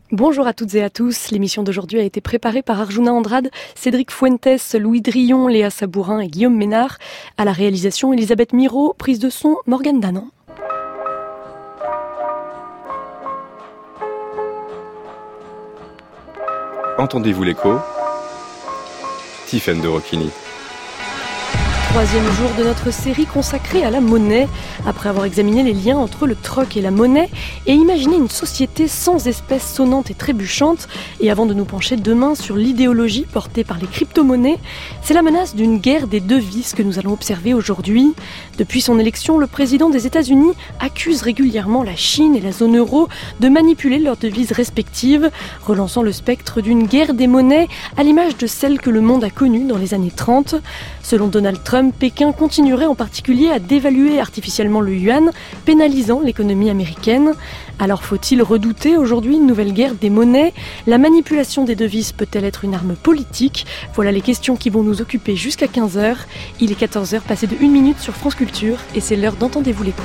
Bonjour à toutes et à tous. L'émission d'aujourd'hui a été préparée par Arjuna Andrade, Cédric Fuentes, Louis Drillon, Léa Sabourin et Guillaume Ménard. À la réalisation, Elisabeth Miro, prise de son, Morgane Danan. Entendez-vous l'écho ? Tiffaine de Rocchini. Troisième jour de notre série consacrée à la monnaie. Après avoir examiné les liens entre le troc et la monnaie et imaginé une société sans espèces sonnantes et trébuchantes, et avant de nous pencher demain sur l'idéologie portée par les crypto-monnaies, c'est la menace d'une guerre des devises que nous allons observer aujourd'hui. Depuis son élection, le président des États-Unis accuse régulièrement la Chine et la zone euro de manipuler leurs devises respectives, relançant le spectre d'une guerre des monnaies à l'image de celle que le monde a connue dans les années 30. Selon Donald Trump, Pékin continuerait en particulier à dévaluer artificiellement le yuan, pénalisant l'économie américaine. Alors faut-il redouter aujourd'hui une nouvelle guerre des monnaies ? La manipulation des devises peut-elle être une arme politique ? Voilà les questions qui vont nous occuper jusqu'à 15h. Il est 14h passé de 1 minute sur France Culture et c'est l'heure d'Entendez-vous l'écho.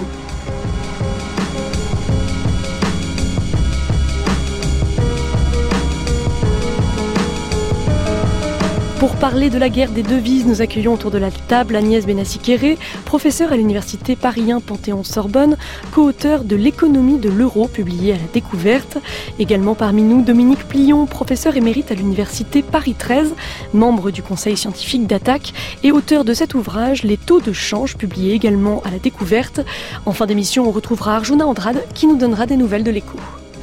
Pour parler de la guerre des devises, nous accueillons autour de la table Agnès Benassi-Kéré, professeure à l'université Paris 1 Panthéon-Sorbonne, co-auteur de L'économie de l'euro, publié à la Découverte. Également parmi nous, Dominique Plion, professeur émérite à l'université Paris 13, membre du conseil scientifique d'Attaque et auteur de cet ouvrage, Les taux de change, publié également à la Découverte. En fin d'émission, on retrouvera Arjuna Andrade qui nous donnera des nouvelles de l'écho.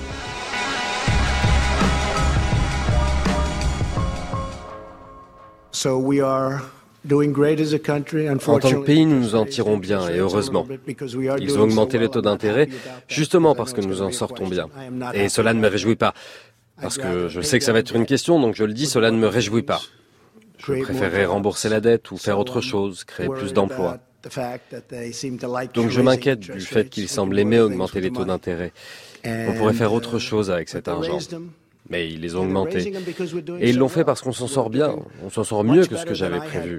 En tant que pays, nous nous en tirons bien, et heureusement. Ils ont augmenté les taux d'intérêt, justement parce que nous en sortons bien. Et cela ne me réjouit pas. Parce que je sais que ça va être une question, donc je le dis, cela ne me réjouit pas. Je préférerais rembourser la dette ou faire autre chose, créer plus d'emplois. Donc je m'inquiète du fait qu'ils semblent aimer augmenter les taux d'intérêt. On pourrait faire autre chose avec cet argent. Mais ils les ont augmentés. Et ils l'ont fait parce qu'on s'en sort bien. On s'en sort mieux que ce que j'avais prévu.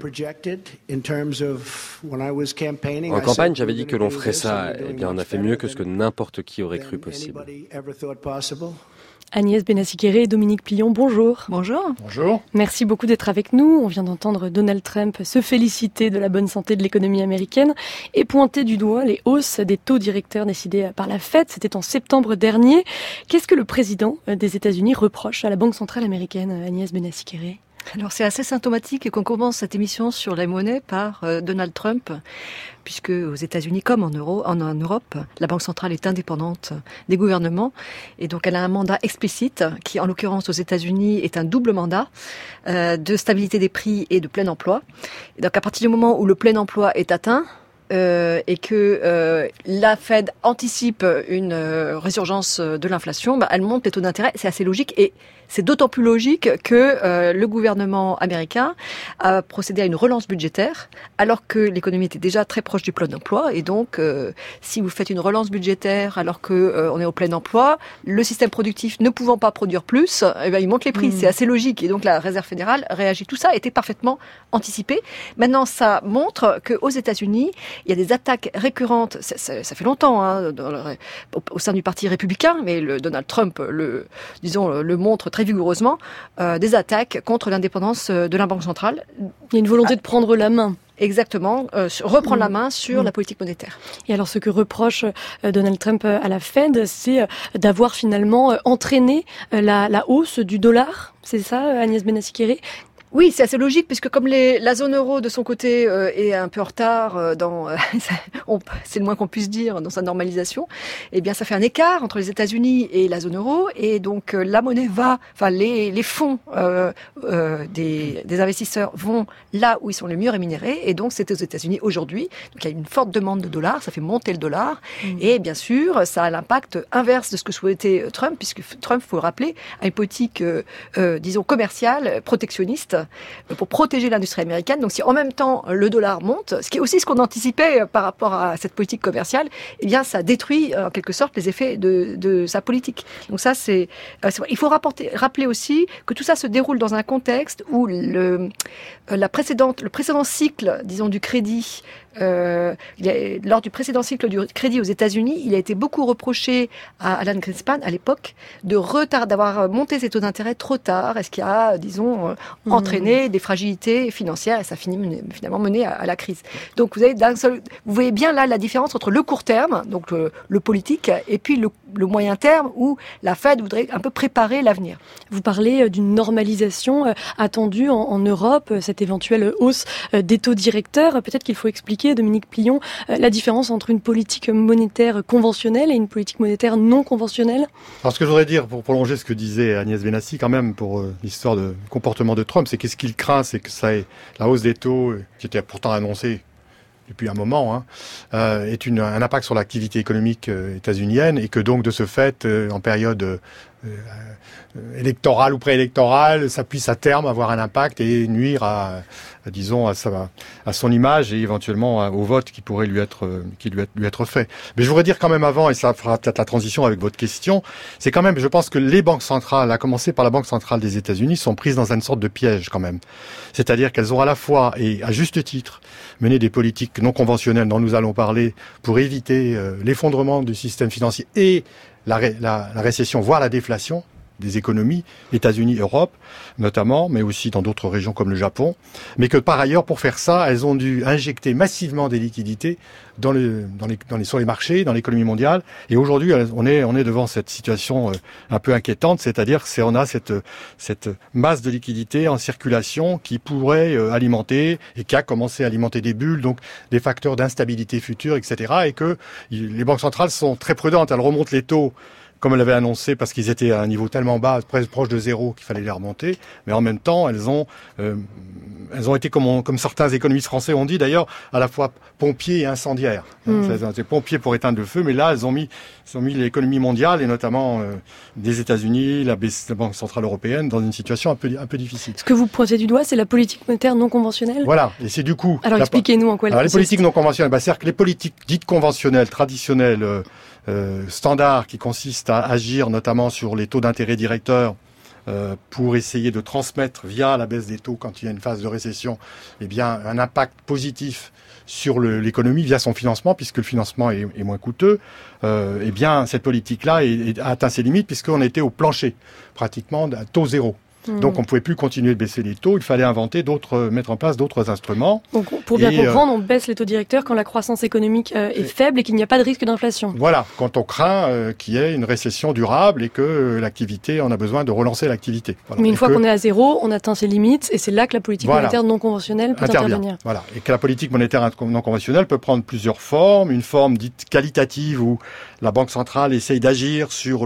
En campagne, j'avais dit que l'on ferait ça. Eh bien, on a fait mieux que ce que n'importe qui aurait cru possible. Agnès Benassi-Kéré et Dominique Plion, bonjour. Bonjour. Bonjour. Merci beaucoup d'être avec nous. On vient d'entendre Donald Trump se féliciter de la bonne santé de l'économie américaine et pointer du doigt les hausses des taux directeurs décidées par la Fed. C'était en septembre dernier. Qu'est-ce que le président des États-Unis reproche à la Banque centrale américaine, Agnès Benassi-Kéré ? Alors c'est assez symptomatique qu'on commence cette émission sur la monnaie par Donald Trump, puisque aux États-Unis comme en Europe, la Banque centrale est indépendante des gouvernements et donc elle a un mandat explicite qui, en l'occurrence aux États-Unis, est un double mandat de stabilité des prix et de plein emploi. Et donc à partir du moment où le plein emploi est atteint, et que la Fed anticipe une résurgence de l'inflation, elle monte les taux d'intérêt. C'est assez logique et c'est d'autant plus logique que le gouvernement américain a procédé à une relance budgétaire alors que l'économie était déjà très proche du plein emploi. Et donc, si vous faites une relance budgétaire alors que on est au plein emploi, le système productif ne pouvant pas produire plus, il monte les prix. C'est assez logique. Et donc, la Réserve fédérale réagit. Tout ça était parfaitement anticipé. Maintenant, ça montre qu'aux États-Unis, il y a des attaques récurrentes. Ça fait longtemps au sein du Parti républicain, mais Donald Trump le montre très vigoureusement, des attaques contre l'indépendance de la Banque centrale. Il y a une volonté de prendre la main. Exactement, reprendre la main sur la politique monétaire. Et alors ce que reproche Donald Trump à la Fed, c'est d'avoir finalement entraîné la hausse du dollar. C'est ça, Agnès Benassi-Kéré ? Oui, c'est assez logique puisque comme la zone euro de son côté est un peu en retard c'est le moins qu'on puisse dire dans sa normalisation, eh bien ça fait un écart entre les États-Unis et la zone euro et donc la monnaie les fonds des investisseurs vont là où ils sont les mieux rémunérés et donc c'est aux États-Unis aujourd'hui. Donc il y a une forte demande de dollars, ça fait monter le dollar et bien sûr ça a l'impact inverse de ce que souhaitait Trump puisque Trump, faut le rappeler, a une politique disons commerciale protectionniste pour protéger l'industrie américaine. Donc si en même temps le dollar monte, ce qui est aussi ce qu'on anticipait par rapport à cette politique commerciale, eh bien ça détruit en quelque sorte les effets de sa politique. Donc ça il faut rappeler aussi que tout ça se déroule dans un contexte où le précédent cycle, disons du crédit lors du précédent cycle du crédit aux États-Unis, il a été beaucoup reproché à Alan Greenspan, à l'époque, d'avoir monté ses taux d'intérêt trop tard, et ce qui a, disons, entraîné des fragilités financières, et ça finit finalement mené à la crise. Donc vous voyez bien là la différence entre le court terme, donc le politique, et puis le moyen terme, où la Fed voudrait un peu préparer l'avenir. Vous parlez d'une normalisation attendue en Europe, cette éventuelle hausse des taux directeurs. Peut-être qu'il faut expliquer, Dominique Plion, la différence entre une politique monétaire conventionnelle et une politique monétaire non conventionnelle. Alors ce que je voudrais dire, pour prolonger ce que disait Agnès Benassi, quand même, pour l'histoire de comportement de Trump, c'est qu'est-ce qu'il craint, c'est que la hausse des taux, qui était pourtant annoncée depuis un moment, ait un impact sur l'activité économique états-unienne, et que donc de ce fait, en période électorale ou préélectorale, ça puisse à terme avoir un impact et nuire à son image et éventuellement au vote qui pourrait lui être fait. Mais je voudrais dire quand même avant, et ça fera peut-être la transition avec votre question, c'est quand même, je pense que les banques centrales, à commencer par la Banque centrale des États-Unis, sont prises dans une sorte de piège quand même. C'est-à-dire qu'elles ont à la fois, et à juste titre, mené des politiques non conventionnelles dont nous allons parler pour éviter l'effondrement du système financier et la récession, voire la déflation des économies, États-Unis, Europe notamment, mais aussi dans d'autres régions comme le Japon, mais que par ailleurs, pour faire ça, elles ont dû injecter massivement des liquidités sur les marchés, dans l'économie mondiale. Et aujourd'hui, on est devant cette situation un peu inquiétante, c'est-à-dire on a cette masse de liquidités en circulation qui pourrait alimenter et qui a commencé à alimenter des bulles, donc des facteurs d'instabilité future, etc. Et que les banques centrales sont très prudentes, elles remontent les taux comme elle l'avait annoncé, parce qu'ils étaient à un niveau tellement bas, presque proche de zéro, qu'il fallait les remonter. Mais en même temps, elles ont été, comme certains économistes français ont dit d'ailleurs, à la fois pompiers et incendiaires. C'est pompiers pour éteindre le feu, mais là, elles ont mis l'économie mondiale, et notamment des États-Unis, la Banque centrale européenne, dans une situation un peu difficile. Ce que vous pointez du doigt, c'est la politique monétaire non conventionnelle. Voilà, et c'est du coup... Alors expliquez-nous en quoi elle consiste. Les politiques non conventionnelles, c'est-à-dire que les politiques dites conventionnelles, traditionnelles, standards, qui consistent à agir notamment sur les taux d'intérêt directeurs pour essayer de transmettre via la baisse des taux quand il y a une phase de récession, un impact positif sur l'économie via son financement, puisque le financement est moins coûteux. Cette politique-là a atteint ses limites puisqu'on était au plancher, pratiquement à taux zéro. Donc on ne pouvait plus continuer de baisser les taux, il fallait mettre en place d'autres instruments. Donc pour bien comprendre, on baisse les taux directeurs quand la croissance économique est faible et qu'il n'y a pas de risque d'inflation. Voilà, quand on craint qu'il y ait une récession durable et que on a besoin de relancer l'activité. Voilà. Mais une fois qu'on est à zéro, on atteint ses limites, et c'est là que la politique monétaire non conventionnelle peut intervenir. Voilà, et que la politique monétaire non conventionnelle peut prendre plusieurs formes. Une forme dite qualitative où la Banque centrale essaye d'agir sur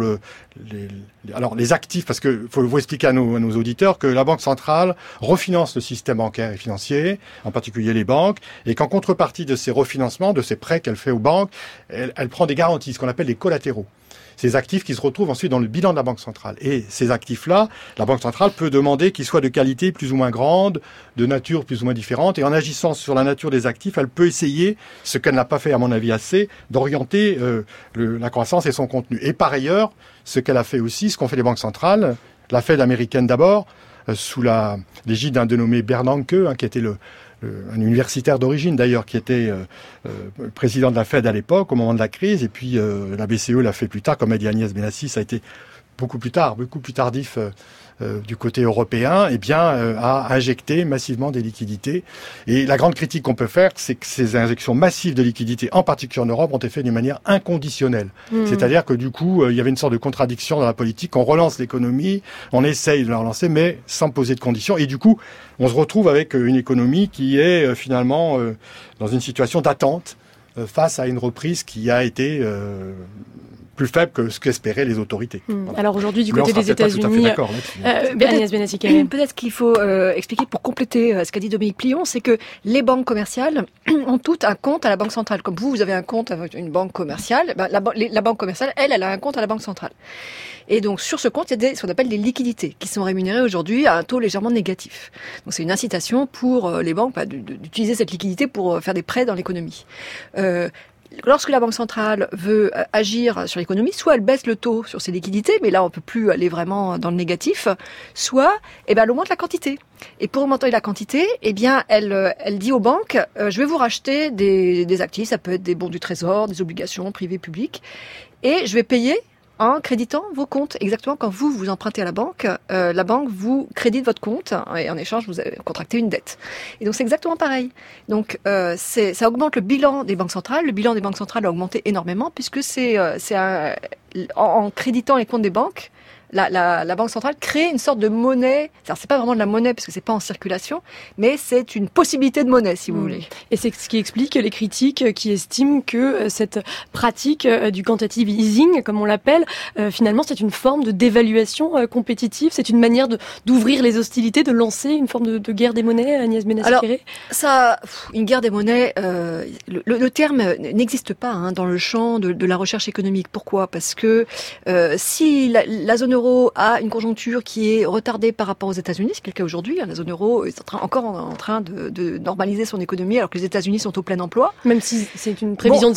les actifs, parce que faut expliquer à nos auditeurs que la Banque centrale refinance le système bancaire et financier, en particulier les banques, et qu'en contrepartie de ces refinancements, de ces prêts qu'elle fait aux banques, elle prend des garanties, ce qu'on appelle des collatéraux. Ces actifs qui se retrouvent ensuite dans le bilan de la Banque centrale. Et ces actifs-là, la Banque centrale peut demander qu'ils soient de qualité plus ou moins grande, de nature plus ou moins différente. Et en agissant sur la nature des actifs, elle peut essayer, ce qu'elle n'a pas fait à mon avis assez, d'orienter la croissance et son contenu. Et par ailleurs, ce qu'elle a fait aussi, ce qu'ont fait les banques centrales, la Fed américaine d'abord, sous l'égide d'un dénommé Bernanke, qui était un universitaire d'origine d'ailleurs, qui était président de la Fed à l'époque, au moment de la crise, et puis la BCE l'a fait plus tard, comme a dit Agnès Benassi, ça a été beaucoup plus tardif du côté européen, a injecté massivement des liquidités. Et la grande critique qu'on peut faire, c'est que ces injections massives de liquidités, en particulier en Europe, ont été faites d'une manière inconditionnelle. C'est-à-dire que du coup, il y avait une sorte de contradiction dans la politique. On relance l'économie, on essaye de la relancer, mais sans poser de conditions. Et du coup, on se retrouve avec une économie qui est finalement dans une situation d'attente face à une reprise qui a été plus faible que ce qu'espéraient les autorités. Voilà. Alors aujourd'hui, du côté des États-Unis, Agnès Benassi, peut-être qu'il faut expliquer pour compléter ce qu'a dit Dominique Plion, c'est que les banques commerciales ont toutes un compte à la Banque centrale. Comme vous avez un compte avec une banque commerciale, la banque commerciale, elle a un compte à la Banque centrale. Et donc sur ce compte, il y a ce qu'on appelle des liquidités qui sont rémunérées aujourd'hui à un taux légèrement négatif. Donc c'est une incitation pour les banques d'utiliser cette liquidité pour faire des prêts dans l'économie. lorsque la Banque centrale veut agir sur l'économie, soit elle baisse le taux sur ses liquidités, mais là on peut plus aller vraiment dans le négatif, soit elle augmente la quantité. Et pour augmenter la quantité, elle dit aux banques, je vais vous racheter des actifs, ça peut être des bons du trésor, des obligations privées, publiques, et je vais payer en créditant vos comptes. Exactement, quand vous empruntez à la banque vous crédite votre compte et en échange, vous avez contracté une dette. Et donc, c'est exactement pareil. Donc, ça augmente le bilan des banques centrales. Le bilan des banques centrales a augmenté énormément puisque en créditant les comptes des banques, la Banque centrale crée une sorte de monnaie. Alors, c'est pas vraiment de la monnaie parce que c'est pas en circulation, mais c'est une possibilité de monnaie, si vous voulez. Et c'est ce qui explique les critiques qui estiment que cette pratique du quantitative easing, comme on l'appelle, finalement, c'est une forme de dévaluation compétitive. C'est une manière d'ouvrir les hostilités, de lancer une forme de guerre des monnaies, Agnès Benassi-Kéré. Alors, une guerre des monnaies, le terme n'existe pas dans le champ de la recherche économique. Pourquoi ? Parce que si la zone euro a une conjoncture qui est retardée par rapport aux États-Unis, c'est le cas aujourd'hui. La zone euro est encore en train de normaliser son économie alors que les États-Unis sont au plein emploi. Même si c'est une prévision de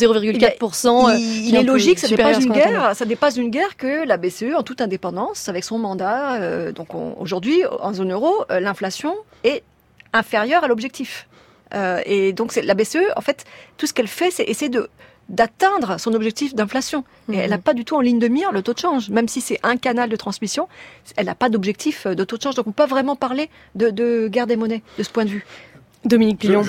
0,4%. Il est logique, ça dépasse une guerre que la BCE, en toute indépendance, avec son mandat, aujourd'hui, en zone euro, l'inflation est inférieure à l'objectif. Et donc la BCE, en fait, tout ce qu'elle fait, c'est essayer d'atteindre son objectif d'inflation. Et elle n'a pas du tout en ligne de mire le taux de change. Même si c'est un canal de transmission, elle n'a pas d'objectif de taux de change. Donc on ne peut pas vraiment parler de guerre des monnaies de ce point de vue. Dominique Pillon.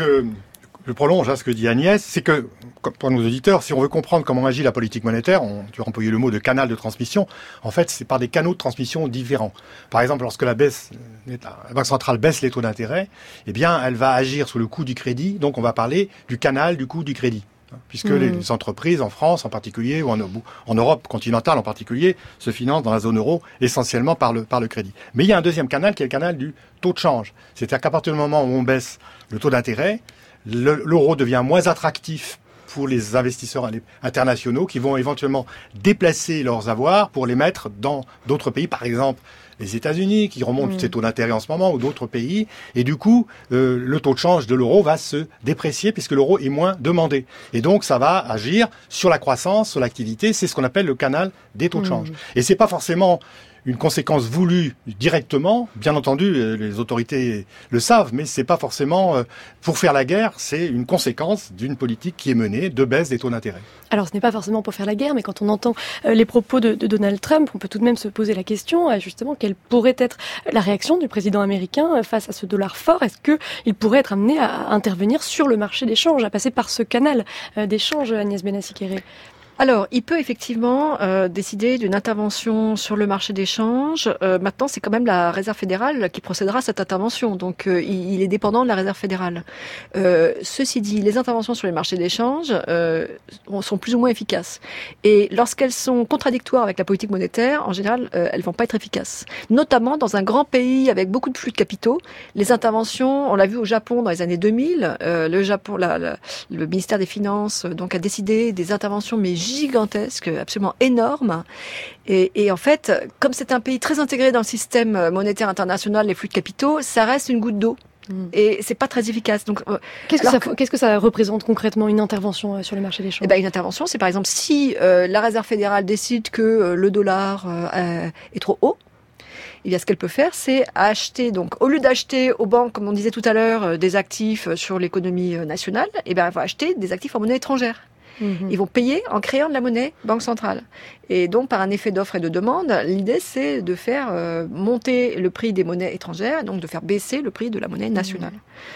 Je prolonge ce que dit Agnès, c'est que, pour nos auditeurs, si on veut comprendre comment agit la politique monétaire, tu as employé le mot de canal de transmission, en fait, c'est par des canaux de transmission différents. Par exemple, lorsque la Banque centrale baisse les taux d'intérêt, elle va agir sur le coût du crédit, donc on va parler du canal du coût du crédit. Puisque les entreprises en France en particulier, ou en Europe continentale en particulier, se financent dans la zone euro essentiellement par le crédit. Mais il y a un deuxième canal qui est le canal du taux de change. C'est-à-dire qu'à partir du moment où on baisse le taux d'intérêt, l'euro devient moins attractif pour les investisseurs internationaux qui vont éventuellement déplacer leurs avoirs pour les mettre dans d'autres pays, par exemple les États-Unis, qui remontent ces taux d'intérêt en ce moment, ou d'autres pays. Et du coup, le taux de change de l'euro va se déprécier puisque l'euro est moins demandé. Et donc, ça va agir sur la croissance, sur l'activité. C'est ce qu'on appelle le canal des taux de change. Et c'est pas forcément une conséquence voulue directement. Bien entendu, les autorités le savent, mais c'est pas forcément pour faire la guerre. C'est une conséquence d'une politique qui est menée de baisse des taux d'intérêt. Alors, ce n'est pas forcément pour faire la guerre, mais quand on entend les propos de Donald Trump, on peut tout de même se poser la question, justement, quelle pourrait être la réaction du président américain face à ce dollar fort. Est-ce qu'il pourrait être amené à intervenir sur le marché des changes, à passer par ce canal d'échange, Agnès Benassi-Kéré ? Alors, il peut effectivement décider d'une intervention sur le marché des changes. Maintenant, c'est quand même la Réserve fédérale qui procédera à cette intervention. Donc, il est dépendant de la Réserve fédérale. Ceci dit, les interventions sur les marchés des changes sont plus ou moins efficaces. Et lorsqu'elles sont contradictoires avec la politique monétaire, en général, elles vont pas être efficaces. Notamment dans un grand pays avec beaucoup de flux de capitaux. Les interventions, on l'a vu au Japon dans les années 2000. Le ministère des Finances a décidé des interventions mais gigantesque, absolument énorme. Et en fait, comme c'est un pays très intégré dans le système monétaire international, les flux de capitaux, ça reste une goutte d'eau. Et c'est pas très efficace. Donc, qu'est-ce que ça représente concrètement une intervention sur le marché des changes ? Une intervention, c'est par exemple si la Réserve fédérale décide que le dollar est trop haut. Ce qu'elle peut faire, c'est acheter, donc, au lieu d'acheter aux banques, comme on disait tout à l'heure, des actifs sur l'économie nationale, elle va acheter des actifs en monnaie étrangère. Ils vont payer en créant de la monnaie banque centrale. Et donc, par un effet d'offre et de demande, l'idée, c'est de faire monter le prix des monnaies étrangères, donc de faire baisser le prix de la monnaie nationale.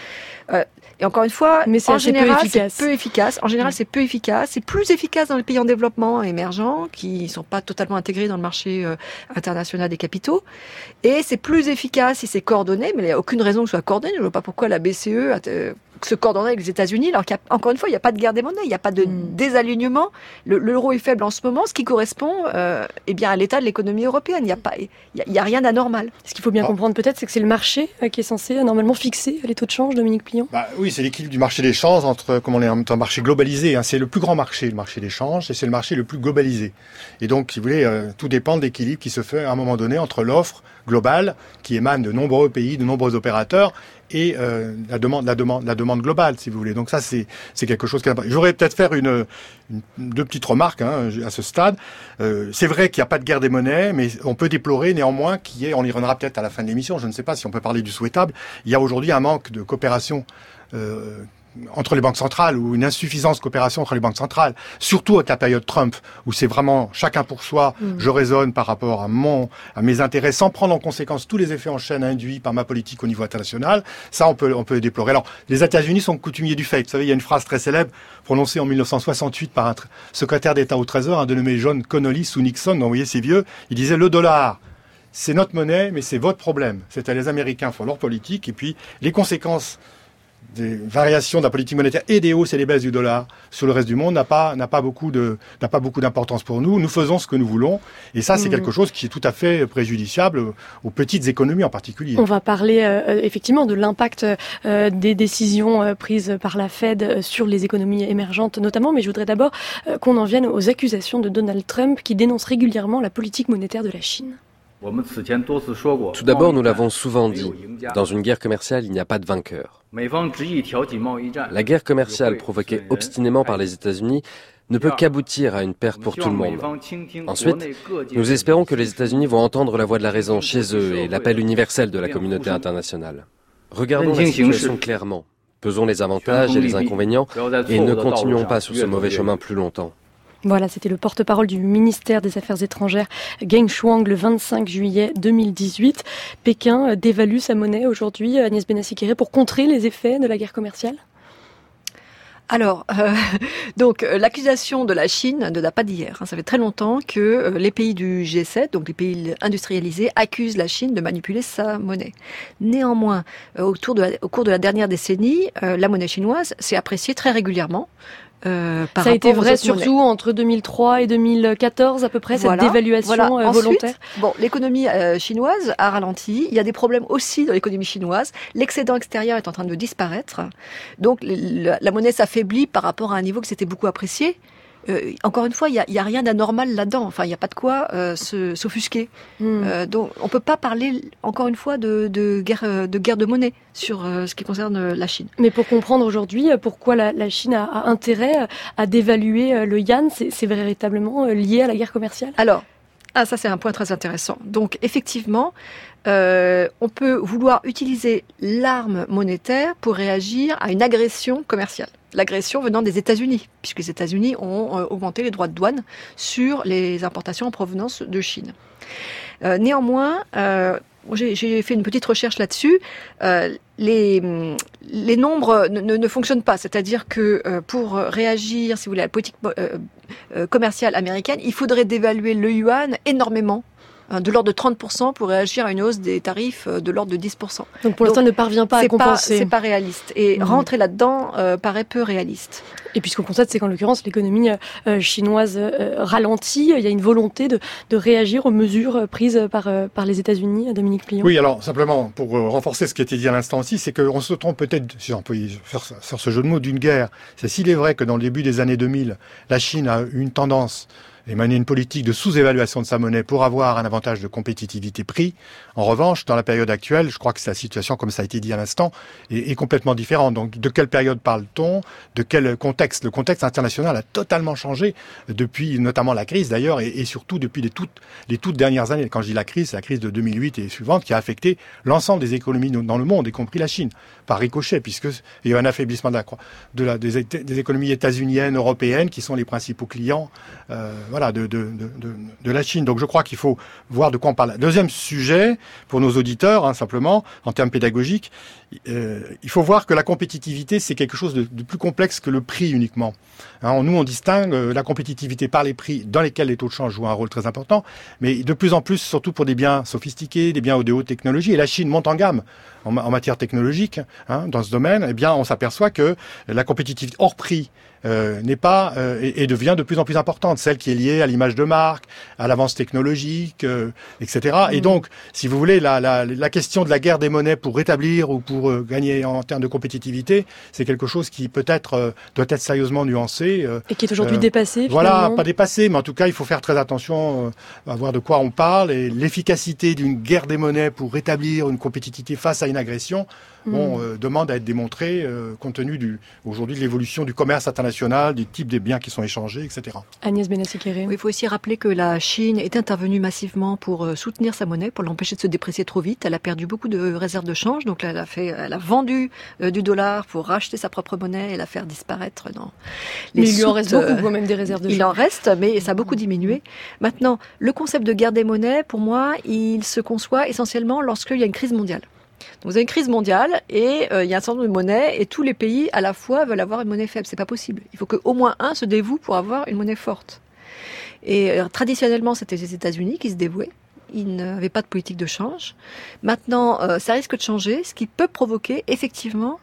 Et encore une fois, en général, c'est peu efficace. En général, c'est peu efficace. C'est plus efficace dans les pays en développement émergents, qui ne sont pas totalement intégrés dans le marché international des capitaux. Et c'est plus efficace si c'est coordonné, mais il n'y a aucune raison que ce soit coordonné. Je ne vois pas pourquoi la BCE se coordonnerait avec les États-Unis, alors qu'encore une fois, il n'y a pas de guerre des monnaies, il n'y a pas de désalignement. L'euro est faible en ce moment, ce qui correspond à l'état de l'économie européenne. Il n'y a rien d'anormal. Ce qu'il faut bien comprendre peut-être, c'est que c'est le marché qui est censé normalement fixer les taux de change, Dominique Pillon. Oui, c'est l'équilibre du marché des changes entre un marché globalisé. C'est le plus grand marché, le marché des changes, et c'est le marché le plus globalisé. Et donc, si vous voulez, tout dépend de l'équilibre qui se fait à un moment donné entre l'offre globale, qui émane de nombreux pays, de nombreux opérateurs, et la demande demande globale, si vous voulez. Donc ça, c'est quelque chose qui est important. J'aurais peut-être faire deux petites remarques à ce stade. C'est vrai qu'il n'y a pas de guerre des monnaies, mais on peut déplorer néanmoins on y reviendra peut-être à la fin de l'émission, je ne sais pas si on peut parler du souhaitable, il y a aujourd'hui un manque de coopération entre les banques centrales, ou une insuffisance de coopération entre les banques centrales, surtout avec la période Trump, où c'est vraiment chacun pour soi, je raisonne par rapport à mes intérêts, sans prendre en conséquence tous les effets en chaîne induits par ma politique au niveau international. Ça, on peut déplorer. Alors, les États-Unis sont coutumiers du fait. Vous savez, il y a une phrase très célèbre, prononcée en 1968 par un secrétaire d'État au Trésor, un dénommé John Connolly sous Nixon, donc vous voyez, c'est vieux. Il disait, le dollar, c'est notre monnaie, mais c'est votre problème. C'est à les Américains font leur politique, et puis les conséquences des variations de la politique monétaire et des hausses et des baisses du dollar sur le reste du monde n'a pas beaucoup d'importance pour nous. Nous faisons ce que nous voulons, et ça, c'est quelque chose qui est tout à fait préjudiciable aux petites économies en particulier. On va parler effectivement de l'impact des décisions prises par la Fed sur les économies émergentes notamment, mais je voudrais d'abord qu'on en vienne aux accusations de Donald Trump qui dénonce régulièrement la politique monétaire de la Chine. Tout d'abord, nous l'avons souvent dit, dans une guerre commerciale, il n'y a pas de vainqueur. La guerre commerciale provoquée obstinément par les États-Unis ne peut qu'aboutir à une perte pour tout le monde. Ensuite, nous espérons que les États-Unis vont entendre la voix de la raison chez eux et l'appel universel de la communauté internationale. Regardons la situation clairement, pesons les avantages et les inconvénients et ne continuons pas sur ce mauvais chemin plus longtemps. Voilà, c'était le porte-parole du ministère des Affaires étrangères, Geng Shuang, le 25 juillet 2018. Pékin dévalue sa monnaie aujourd'hui, Agnès Benassi-Kéré, pour contrer les effets de la guerre commerciale ? Alors, donc l'accusation de la Chine ne date pas d'hier. Ça fait très longtemps que les pays du G7, donc les pays industrialisés, accusent la Chine de manipuler sa monnaie. Néanmoins, au cours de la dernière décennie, la monnaie chinoise s'est appréciée très régulièrement. Ça a été vrai surtout entre 2003 et 2014 à peu près, cette dévaluation volontaire. Ensuite, l'économie chinoise a ralenti. Il y a des problèmes aussi dans l'économie chinoise. L'excédent extérieur est en train de disparaître. Donc la monnaie s'affaiblit par rapport à un niveau qui s'était beaucoup apprécié. Encore une fois, il y a rien d'anormal là-dedans. Enfin, il n'y a pas de quoi s'offusquer. Donc, on peut pas parler encore une fois de guerre de monnaie sur ce qui concerne la Chine. Mais pour comprendre aujourd'hui pourquoi la Chine a intérêt à dévaluer le yuan, c'est véritablement lié à la guerre commerciale ? Alors, ça c'est un point très intéressant. Donc, effectivement, on peut vouloir utiliser l'arme monétaire pour réagir à une agression commerciale. L'agression venant des États-Unis, puisque les États-Unis ont augmenté les droits de douane sur les importations en provenance de Chine. Néanmoins, j'ai fait une petite recherche là-dessus. Les nombres ne fonctionnent pas. C'est-à-dire que pour réagir, si vous voulez, à la politique commerciale américaine, il faudrait dévaluer le yuan énormément, de l'ordre de 30% pour réagir à une hausse des tarifs de l'ordre de 10%. Donc pour l'instant, elle ne parvient pas à compenser. C'est pas réaliste. Et rentrer là-dedans paraît peu réaliste. Et puis ce qu'on constate, c'est qu'en l'occurrence, l'économie chinoise ralentit. Il y a une volonté de réagir aux mesures prises par les États-Unis. Dominique Plion. Oui, alors simplement, pour renforcer ce qui a été dit à l'instant aussi, c'est qu'on se trompe peut-être, si on peut faire ce jeu de mots, d'une guerre. C'est s'il est vrai que dans le début des années 2000, la Chine a eu une tendance et mener une politique de sous-évaluation de sa monnaie pour avoir un avantage de compétitivité prix. En revanche, dans la période actuelle, je crois que la situation, comme ça a été dit à l'instant, est complètement différente. Donc, de quelle période parle-t-on ? De quel contexte ? Le contexte international a totalement changé depuis notamment la crise d'ailleurs, et surtout depuis les toutes dernières années. Quand je dis la crise, c'est la crise de 2008 et suivante qui a affecté l'ensemble des économies dans le monde, y compris la Chine, par ricochet, puisque il y a eu un affaiblissement des économies états-uniennes, européennes, qui sont les principaux clients de la Chine. Donc je crois qu'il faut voir de quoi on parle. Deuxième sujet, pour nos auditeurs, simplement, en termes pédagogiques, il faut voir que la compétitivité, c'est quelque chose de plus complexe que le prix uniquement. Nous, on distingue la compétitivité par les prix dans lesquels les taux de change jouent un rôle très important, mais de plus en plus, surtout pour des biens sophistiqués, des biens de haute technologie, et la Chine monte en gamme en matière technologique dans ce domaine, eh bien, on s'aperçoit que la compétitivité hors prix n'est pas et devient de plus en plus importante, celle qui est liée à l'image de marque, à l'avance technologique, etc. Et donc, si vous voulez, la question de la guerre des monnaies pour rétablir ou pour gagner en termes de compétitivité, c'est quelque chose qui peut-être doit être sérieusement nuancé. Et qui est aujourd'hui dépassé. Voilà, finalement. pas dépassé, mais en tout cas, il faut faire très attention à voir de quoi on parle et l'efficacité d'une guerre des monnaies pour rétablir une compétitivité face à une agression. Demande à être démontrée compte tenu aujourd'hui de l'évolution du commerce international, du type des biens qui sont échangés, etc. Agnès Benassi-Kéré. Oui, il faut aussi rappeler que la Chine est intervenue massivement pour soutenir sa monnaie, pour l'empêcher de se déprécier trop vite. Elle a perdu beaucoup de réserves de change, donc elle a vendu du dollar pour racheter sa propre monnaie et la faire disparaître dans les Mais il lui en reste beaucoup, quand même même, des réserves de change. Il en reste, mais ça a beaucoup diminué. Maintenant, le concept de guerre des monnaies, pour moi, il se conçoit essentiellement lorsqu'il y a une crise mondiale. Donc vous avez une crise mondiale et il y a un certain nombre de monnaies et tous les pays à la fois veulent avoir une monnaie faible. C'est pas possible. Il faut qu'au moins un se dévoue pour avoir une monnaie forte. Et traditionnellement, c'était les États-Unis qui se dévouaient. Ils n'avaient pas de politique de change. Maintenant, ça risque de changer, ce qui peut provoquer effectivement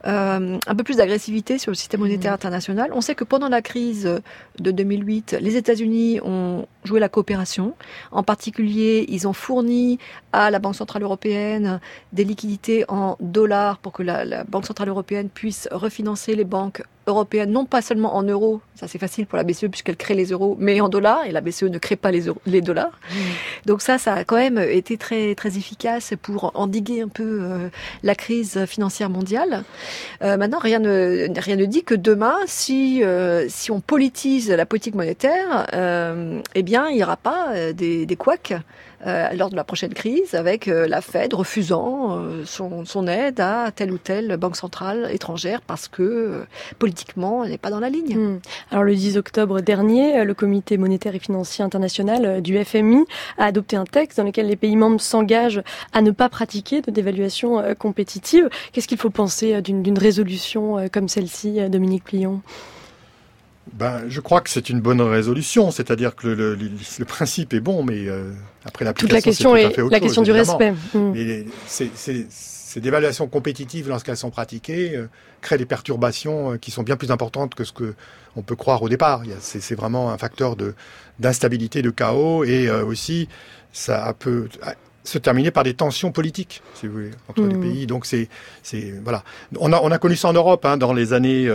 un peu plus d'agressivité sur le système monétaire international. On sait que pendant la crise de 2008, les États-Unis ont joué la coopération. En particulier, ils ont fourni à la Banque centrale européenne des liquidités en dollars pour que la Banque centrale européenne puisse refinancer les banques européenne, non pas seulement en euros, ça c'est facile pour la BCE puisqu'elle crée les euros, mais en dollars, et la BCE ne crée pas les dollars. Donc ça a quand même été très, très efficace pour endiguer un peu la crise financière mondiale. Maintenant, rien ne dit que demain, si on politise la politique monétaire, eh bien, il n'y aura pas des couacs lors de la prochaine crise, avec la Fed refusant son aide à telle ou telle banque centrale étrangère parce que politiquement, elle n'est pas dans la ligne. Alors le 10 octobre dernier, le Comité monétaire et financier international du FMI a adopté un texte dans lequel les pays membres s'engagent à ne pas pratiquer de dévaluation compétitive. Qu'est-ce qu'il faut penser d'une résolution comme celle-ci, Dominique Plion ? Je crois que c'est une bonne résolution, c'est-à-dire que le principe est bon, mais après l'application, toute la question c'est tout à fait autre la question chose, du évidemment. respect. Mais ces dévaluations compétitives, lorsqu'elles sont pratiquées, créent des perturbations qui sont bien plus importantes que ce que on peut croire au départ. C'est vraiment un facteur d'instabilité, de chaos, et aussi ça peut se terminer par des tensions politiques, si vous voulez, entre les pays. Donc voilà. On a connu ça en Europe, dans les années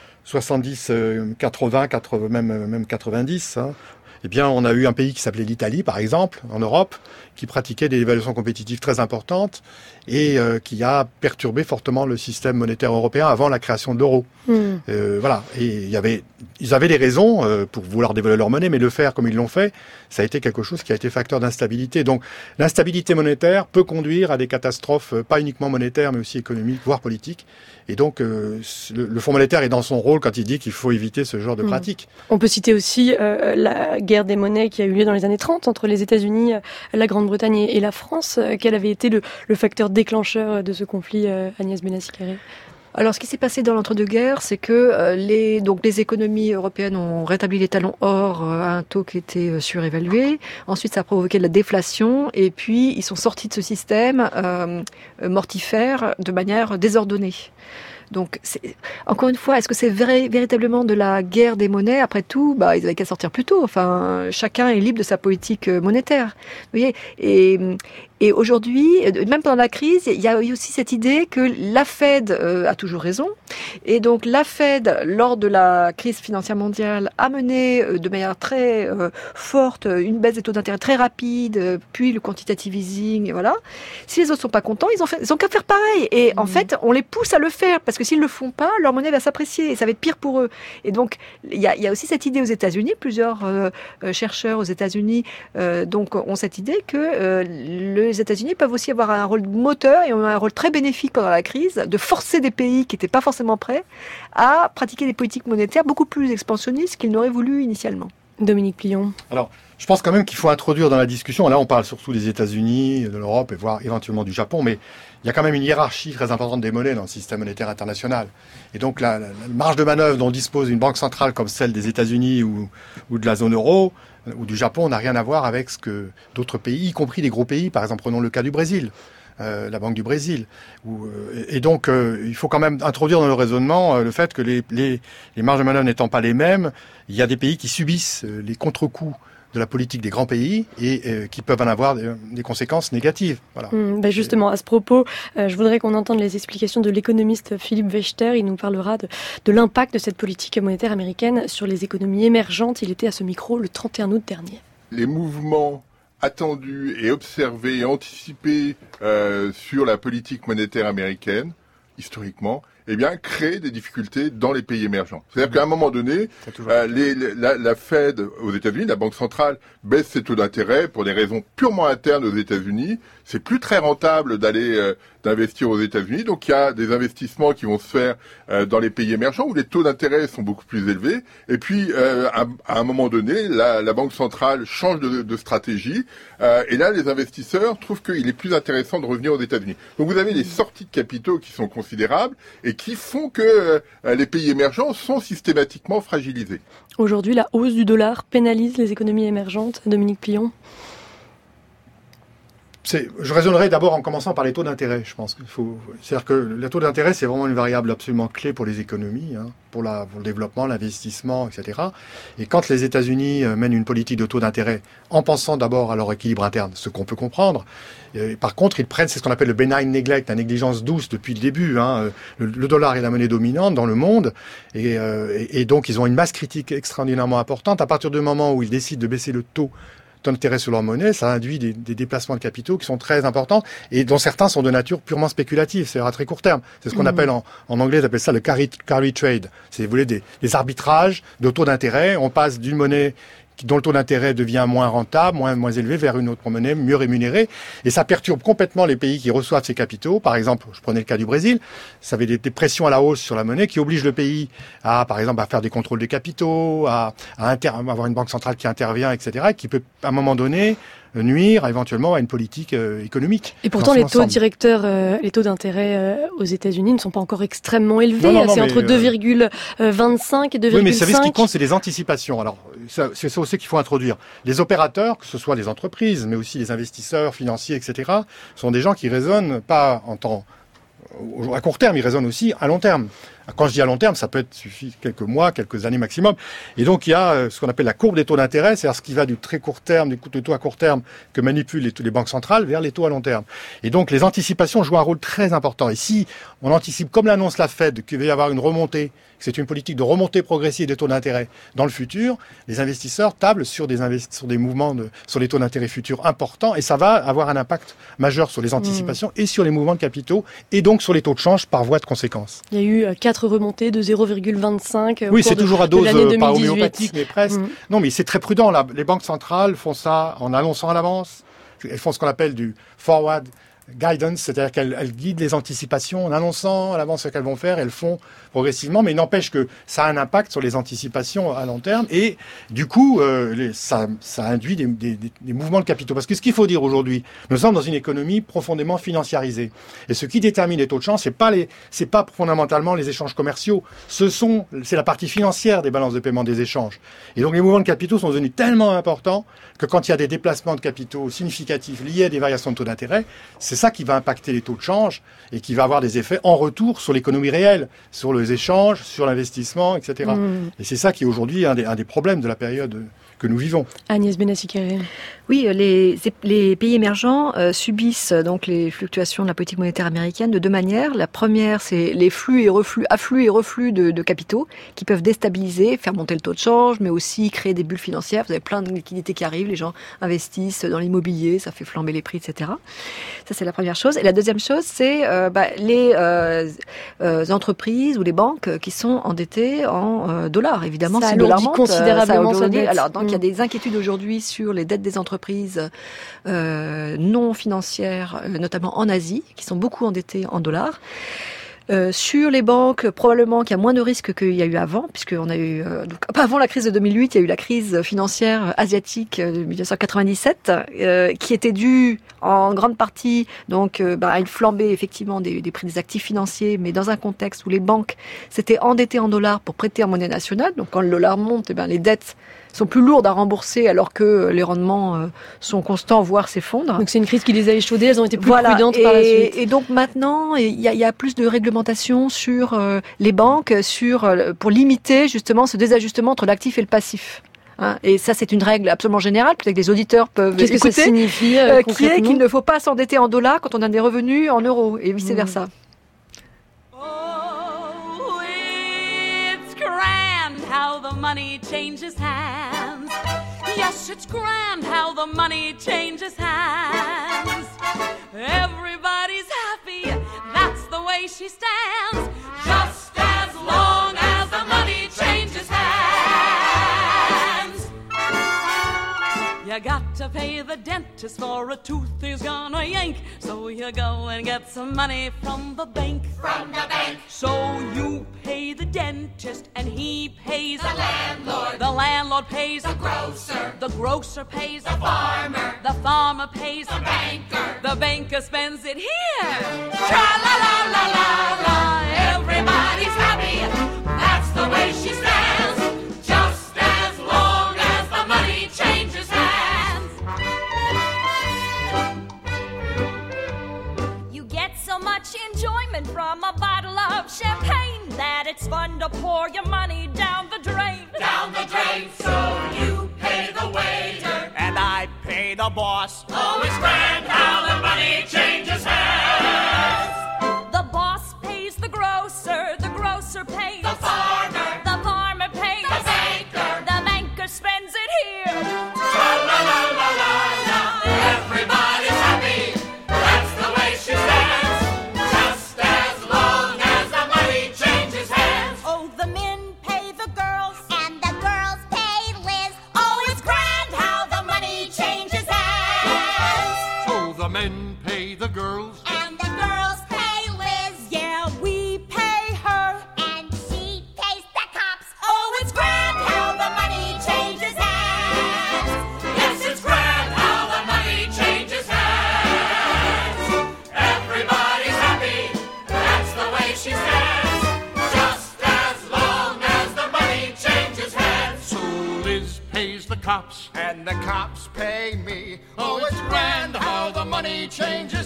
70, 80, même 90. Eh bien, on a eu un pays qui s'appelait l'Italie, par exemple, en Europe, qui pratiquait des dévaluations compétitives très importantes et qui a perturbé fortement le système monétaire européen avant la création de l'euro. Voilà. Et ils avaient des raisons pour vouloir dévaluer leur monnaie, mais le faire comme ils l'ont fait, ça a été quelque chose qui a été facteur d'instabilité. Donc, l'instabilité monétaire peut conduire à des catastrophes, pas uniquement monétaires, mais aussi économiques, voire politiques. Et donc, le Fonds monétaire est dans son rôle quand il dit qu'il faut éviter ce genre de pratiques. On peut citer aussi la guerre des monnaies qui a eu lieu dans les années 30 entre les États-Unis, la Grande-Bretagne et la France. Quel avait été le facteur déclencheur de ce conflit, Agnès Benassi-Kéré ? Alors, ce qui s'est passé dans l'entre-deux-guerres, c'est que les économies européennes ont rétabli les talons or à un taux qui était surévalué. Ensuite, ça a provoqué de la déflation. Et puis, ils sont sortis de ce système mortifère de manière désordonnée. Donc, encore une fois, est-ce que c'est véritablement de la guerre des monnaies ? Après tout, ils avaient qu'à sortir plus tôt. Enfin, chacun est libre de sa politique monétaire. Vous voyez ? Et aujourd'hui, même pendant la crise, il y a eu aussi cette idée que la Fed a toujours raison. Et donc la Fed, lors de la crise financière mondiale, a mené de manière très forte une baisse des taux d'intérêt très rapide, puis le quantitative easing, et voilà. Si les autres sont pas contents, ils ont qu'à faire pareil. Et en fait, on les pousse à le faire, parce que s'ils le font pas, leur monnaie va s'apprécier, et ça va être pire pour eux. Et donc, il y a aussi cette idée aux États-Unis, plusieurs chercheurs aux États-Unis donc ont cette idée que les États-Unis peuvent aussi avoir un rôle moteur et ont un rôle très bénéfique pendant la crise de forcer des pays qui n'étaient pas forcément prêts à pratiquer des politiques monétaires beaucoup plus expansionnistes qu'ils n'auraient voulu initialement. Dominique Plion. Alors, je pense quand même qu'il faut introduire dans la discussion, là on parle surtout des États-Unis, de l'Europe et voire éventuellement du Japon, mais il y a quand même une hiérarchie très importante des monnaies dans le système monétaire international. Et donc la marge de manœuvre dont dispose une banque centrale comme celle des États-Unis ou de la zone euro ou du Japon n'a rien à voir avec ce que d'autres pays, y compris des gros pays, par exemple prenons le cas du Brésil. la Banque du Brésil. Et donc, il faut quand même introduire dans le raisonnement le fait que les marges de manœuvre n'étant pas les mêmes, il y a des pays qui subissent les contre-coups de la politique des grands pays et qui peuvent en avoir des conséquences négatives. Voilà. Justement, à ce propos, je voudrais qu'on entende les explications de l'économiste Philippe Wechter. Il nous parlera de l'impact de cette politique monétaire américaine sur les économies émergentes. Il était à ce micro le 31 août dernier. Les mouvements attendus et observés et anticipés sur la politique monétaire américaine, historiquement, créent des difficultés dans les pays émergents. C'est-à-dire qu'à un moment donné, la Fed aux États-Unis, la Banque centrale, baisse ses taux d'intérêt pour des raisons purement internes aux États-Unis. C'est plus très rentable d'investir aux États-Unis. Donc il y a des investissements qui vont se faire dans les pays émergents où les taux d'intérêt sont beaucoup plus élevés. Et puis à un moment donné, la Banque centrale change de stratégie. Et là, les investisseurs trouvent qu'il est plus intéressant de revenir aux États-Unis. Donc vous avez des sorties de capitaux qui sont considérables et qui font que les pays émergents sont systématiquement fragilisés. Aujourd'hui, la hausse du dollar pénalise les économies émergentes. Dominique Pillon. Je raisonnerai d'abord en commençant par les taux d'intérêt, je pense. C'est-à-dire que le taux d'intérêt, c'est vraiment une variable absolument clé pour les économies, pour le développement, l'investissement, etc. Et quand les États-Unis mènent une politique de taux d'intérêt en pensant d'abord à leur équilibre interne, ce qu'on peut comprendre, par contre, ils prennent, c'est ce qu'on appelle le benign neglect, la négligence douce depuis le début. Le dollar est la monnaie dominante dans le monde, et donc ils ont une masse critique extraordinairement importante. À partir du moment où ils décident de baisser le taux d'intérêt sur leur monnaie, ça induit des déplacements de capitaux qui sont très importants et dont certains sont de nature purement spéculative, c'est-à-dire à très court terme. C'est ce qu'on appelle en anglais, ils appellent ça le carry trade. C'est, vous voulez, des arbitrages de taux d'intérêt. On passe d'une monnaie dont le taux d'intérêt devient moins rentable, moins élevé, vers une autre monnaie mieux rémunérée. Et ça perturbe complètement les pays qui reçoivent ces capitaux. Par exemple, je prenais le cas du Brésil, ça avait des pressions à la hausse sur la monnaie qui obligent le pays à, par exemple, à faire des contrôles des capitaux, à avoir une banque centrale qui intervient, etc., et qui peut, à un moment donné, nuire éventuellement à une politique économique. Et pourtant, les taux directeurs, les taux d'intérêt aux États-Unis ne sont pas encore extrêmement élevés. C'est entre 2,25 et 2,5. Oui, mais vous savez, ce qui compte, c'est les anticipations. Alors, c'est ça aussi qu'il faut introduire. Les opérateurs, que ce soit les entreprises, mais aussi les investisseurs financiers, etc., sont des gens qui raisonnent pas à court terme, ils raisonnent aussi à long terme. Quand je dis à long terme, ça peut être suffit quelques mois, quelques années maximum. Et donc, il y a ce qu'on appelle la courbe des taux d'intérêt, c'est-à-dire ce qui va du très court terme, des taux à court terme que manipulent les banques centrales vers les taux à long terme. Et donc, les anticipations jouent un rôle très important. Et si on anticipe, comme l'annonce la Fed, qu'il va y avoir une remontée, que c'est une politique de remontée progressive des taux d'intérêt dans le futur, les investisseurs tablent sur des mouvements sur les taux d'intérêt futurs importants, et ça va avoir un impact majeur sur les anticipations et sur les mouvements de capitaux, et donc sur les taux de change par voie de conséquence. Il y a eu 4 remontées de 0,25. Oui, c'est toujours à dose pas homéopathique, mais presque. Non, mais c'est très prudent. Là. Les banques centrales font ça en annonçant à l'avance. Elles font ce qu'on appelle du forward guidance, c'est-à-dire qu'elles guident les anticipations en annonçant à l'avance ce qu'elles vont faire, elles font progressivement, mais il n'empêche que ça a un impact sur les anticipations à long terme, et du coup, ça induit des mouvements de capitaux. Parce que ce qu'il faut dire aujourd'hui, nous sommes dans une économie profondément financiarisée. Et ce qui détermine les taux de change, c'est pas fondamentalement les échanges commerciaux, c'est la partie financière des balances de paiement des échanges. Et donc les mouvements de capitaux sont devenus tellement importants que quand il y a des déplacements de capitaux significatifs liés à des variations de taux d'intérêt, c'est ça qui va impacter les taux de change et qui va avoir des effets en retour sur l'économie réelle, sur les échanges, sur l'investissement, etc. Et c'est ça qui est aujourd'hui un des problèmes de la période que nous vivons. Agnès Benassi-Kéré. Oui, les pays émergents subissent donc les fluctuations de la politique monétaire américaine de deux manières. La première, c'est les afflux et reflux de capitaux qui peuvent déstabiliser, faire monter le taux de change, mais aussi créer des bulles financières. Vous avez plein de liquidités qui arrivent, les gens investissent dans l'immobilier, ça fait flamber les prix, etc. Ça, c'est la première chose. Et la deuxième chose, c'est les entreprises ou les banques qui sont endettées en dollars. Évidemment, ça si le dollar alourdit monte, considérablement sa dette. Alors, donc, il y a des inquiétudes aujourd'hui sur les dettes des entreprises non financières, notamment en Asie, qui sont beaucoup endettées en dollars. Sur les banques, probablement qu'il y a moins de risques qu'il y a eu avant, puisqu'on a eu avant la crise de 2008, il y a eu la crise financière asiatique de 1997, qui était due en grande partie à une flambée effectivement des prix des actifs financiers, mais dans un contexte où les banques s'étaient endettées en dollars pour prêter en monnaie nationale. Donc quand le dollar monte, les dettes sont plus lourdes à rembourser alors que les rendements sont constants, voire s'effondrent. Donc c'est une crise qui les a échaudées, elles ont été plus prudentes par la suite. Et donc maintenant, il y a plus de réglementation sur les banques, pour limiter justement ce désajustement entre l'actif et le passif. Et ça, c'est une règle absolument générale, peut-être que les auditeurs peuvent écouter. Qu'est-ce que ça signifie qui est qu'il ne faut pas s'endetter en dollars quand on a des revenus en euros, et vice-versa. Oh, it's grand how the money changes hands. Yes, it's grand how the money changes hands. Everybody's happy, that's the way she stands. Just as long as the money changes hands. You got to pay the dentist for a tooth he's gonna yank. So you go and get some money from the bank. From the bank. So you pay the dentist and he pays the landlord. The landlord pays the grocer. The grocer pays the farmer. The farmer pays the banker. The banker spends it here. Tra-la-la-la-la-la. Everybody's happy. That's the way she stands. Just as long as the money changes hands. You get so much enjoyment from a bottle of champagne that it's fun to pour your money down the drain. Down the drain. So you pay the waiter and I pay the boss. Oh, it's grand how the money changes hands. The boss pays the grocer pays the farmer pays the banker. The banker spends it here. Tra-la-la-la-la-la. Everybody's happy. That's the way she stands. Just as long as the money changes hands. Oh, the men pay the girls and the girls pay Liz. Oh, it's grand how the money changes hands. Oh, the men pay the girls and the girls pay Liz. Yeah, we pay her and she pays the cops. Oh, it's grand how the money changes hands. Yes, it's grand how the money changes hands. Everybody's happy. That's the way she stands. Just as long as the money changes hands. So Liz pays the cops and the cops pay me. Oh, it's grand how the money changes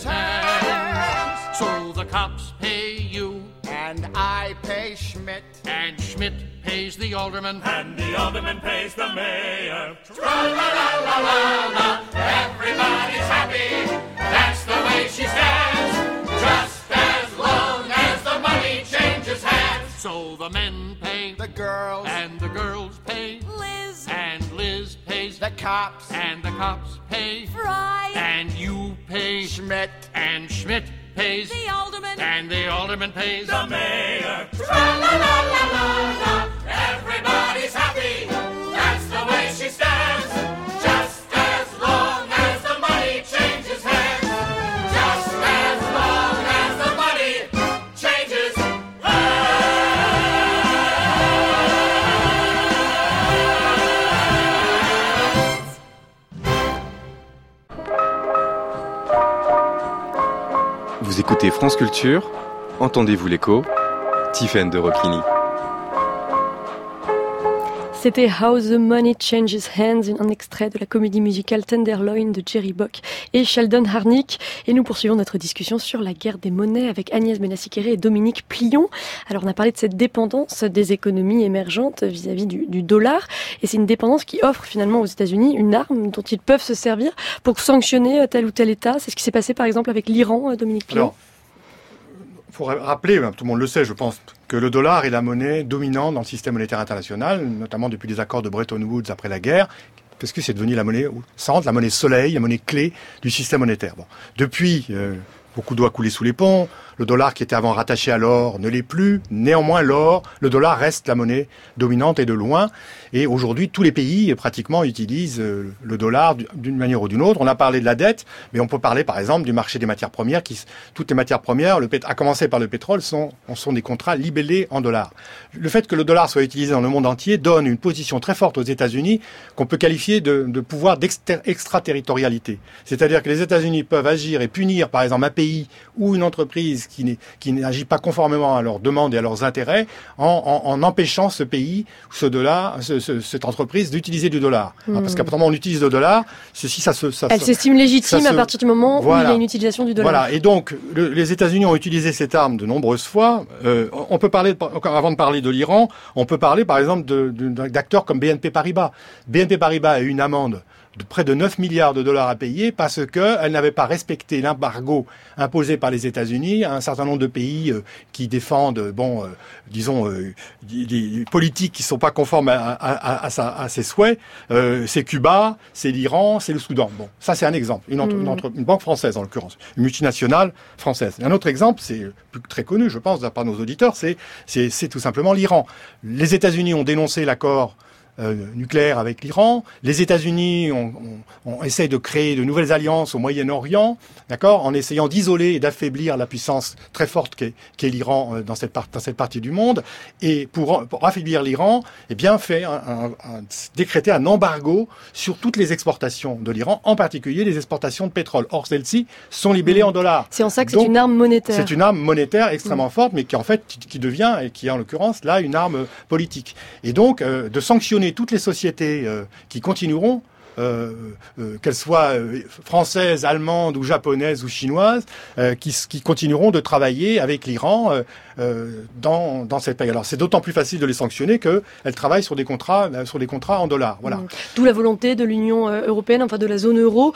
hands. So the cops pay you and I pay Schmidt. And Schmidt pays the alderman and the alderman pays the mayor. Tra-la-la-la-la-la. Everybody's happy. That's the way she stands. Just as long as the money changes hands. So the men pay the girls and the girls pay Liz. And Liz pays the cops and the cops pay Fry. And you pay Schmidt. And Schmidt pays the alderman and the alderman pays the mayor. Tra-la-la-la-la-la. Everybody's happy. That's the way she stands. Just as long as the money changes hands. Just as long as the money changes hands. Vous écoutez France Culture, entendez-vous l'écho, Tiffaine de Roquigny. C'était How the Money Changes Hands, un extrait de la comédie musicale Tenderloin de Jerry Bock et Sheldon Harnick. Et nous poursuivons notre discussion sur la guerre des monnaies avec Agnès Benassi-Kéré et Dominique Plion. Alors on a parlé de cette dépendance des économies émergentes vis-à-vis du dollar. Et c'est une dépendance qui offre finalement aux États-Unis une arme dont ils peuvent se servir pour sanctionner tel ou tel État. C'est ce qui s'est passé par exemple avec l'Iran, Dominique Plion. Alors, faut rappeler, tout le monde le sait, je pense, que le dollar est la monnaie dominante dans le système monétaire international, notamment depuis les accords de Bretton Woods après la guerre, parce que c'est devenu la monnaie centre, la monnaie soleil, la monnaie clé du système monétaire. Bon. Depuis, beaucoup d'eau a coulé sous les ponts. Le dollar qui était avant rattaché à l'or ne l'est plus. Néanmoins, le dollar reste la monnaie dominante et de loin. Et aujourd'hui, tous les pays pratiquement utilisent le dollar d'une manière ou d'une autre. On a parlé de la dette, mais on peut parler par exemple du marché des matières premières. Toutes les matières premières, à commencer par le pétrole, sont des contrats libellés en dollars. Le fait que le dollar soit utilisé dans le monde entier donne une position très forte aux États-Unis qu'on peut qualifier de pouvoir d'extraterritorialité. C'est-à-dire que les États-Unis peuvent agir et punir par exemple un pays pays ou une entreprise qui n'agit pas conformément à leurs demandes et à leurs intérêts, en empêchant ce pays, cette entreprise d'utiliser du dollar. Parce qu'à partir du moment où on utilise le dollar, elle s'estime légitime à partir du moment où il y a une utilisation du dollar. Voilà. Et donc, les États-Unis ont utilisé cette arme de nombreuses fois. On peut parler, avant de parler de l'Iran, on peut parler par exemple d'acteurs comme BNP Paribas. BNP Paribas a eu une amende de près de 9 milliards de dollars à payer parce qu'elle n'avait pas respecté l'embargo imposé par les États-Unis à un certain nombre de pays qui défendent, des politiques qui ne sont pas conformes à ses souhaits. C'est Cuba, c'est l'Iran, c'est le Soudan. Bon, ça c'est un exemple. Une banque française en l'occurrence, une multinationale française. Un autre exemple, c'est très connu, je pense, par nos auditeurs, c'est tout simplement l'Iran. Les États-Unis ont dénoncé l'accord nucléaire avec l'Iran. Les États-Unis on essaie de créer de nouvelles alliances au Moyen-Orient, d'accord, en essayant d'isoler et d'affaiblir la puissance très forte qu'est l'Iran dans cette partie du monde. Et pour affaiblir l'Iran, décréter un embargo sur toutes les exportations de l'Iran, en particulier les exportations de pétrole. Or, celles-ci sont libellées en dollars. C'est en ça que c'est une arme monétaire. C'est une arme monétaire extrêmement forte, mais qui devient, et qui est en l'occurrence là, une arme politique. Et donc, de sanctionner toutes les sociétés qui continueront, qu'elles soient françaises, allemandes ou japonaises ou chinoises, qui continueront de travailler avec l'Iran dans cette période. Alors c'est d'autant plus facile de les sanctionner qu'elles travaillent sur des contrats en dollars. Voilà. D'où la volonté de l'Union européenne, enfin de la zone euro,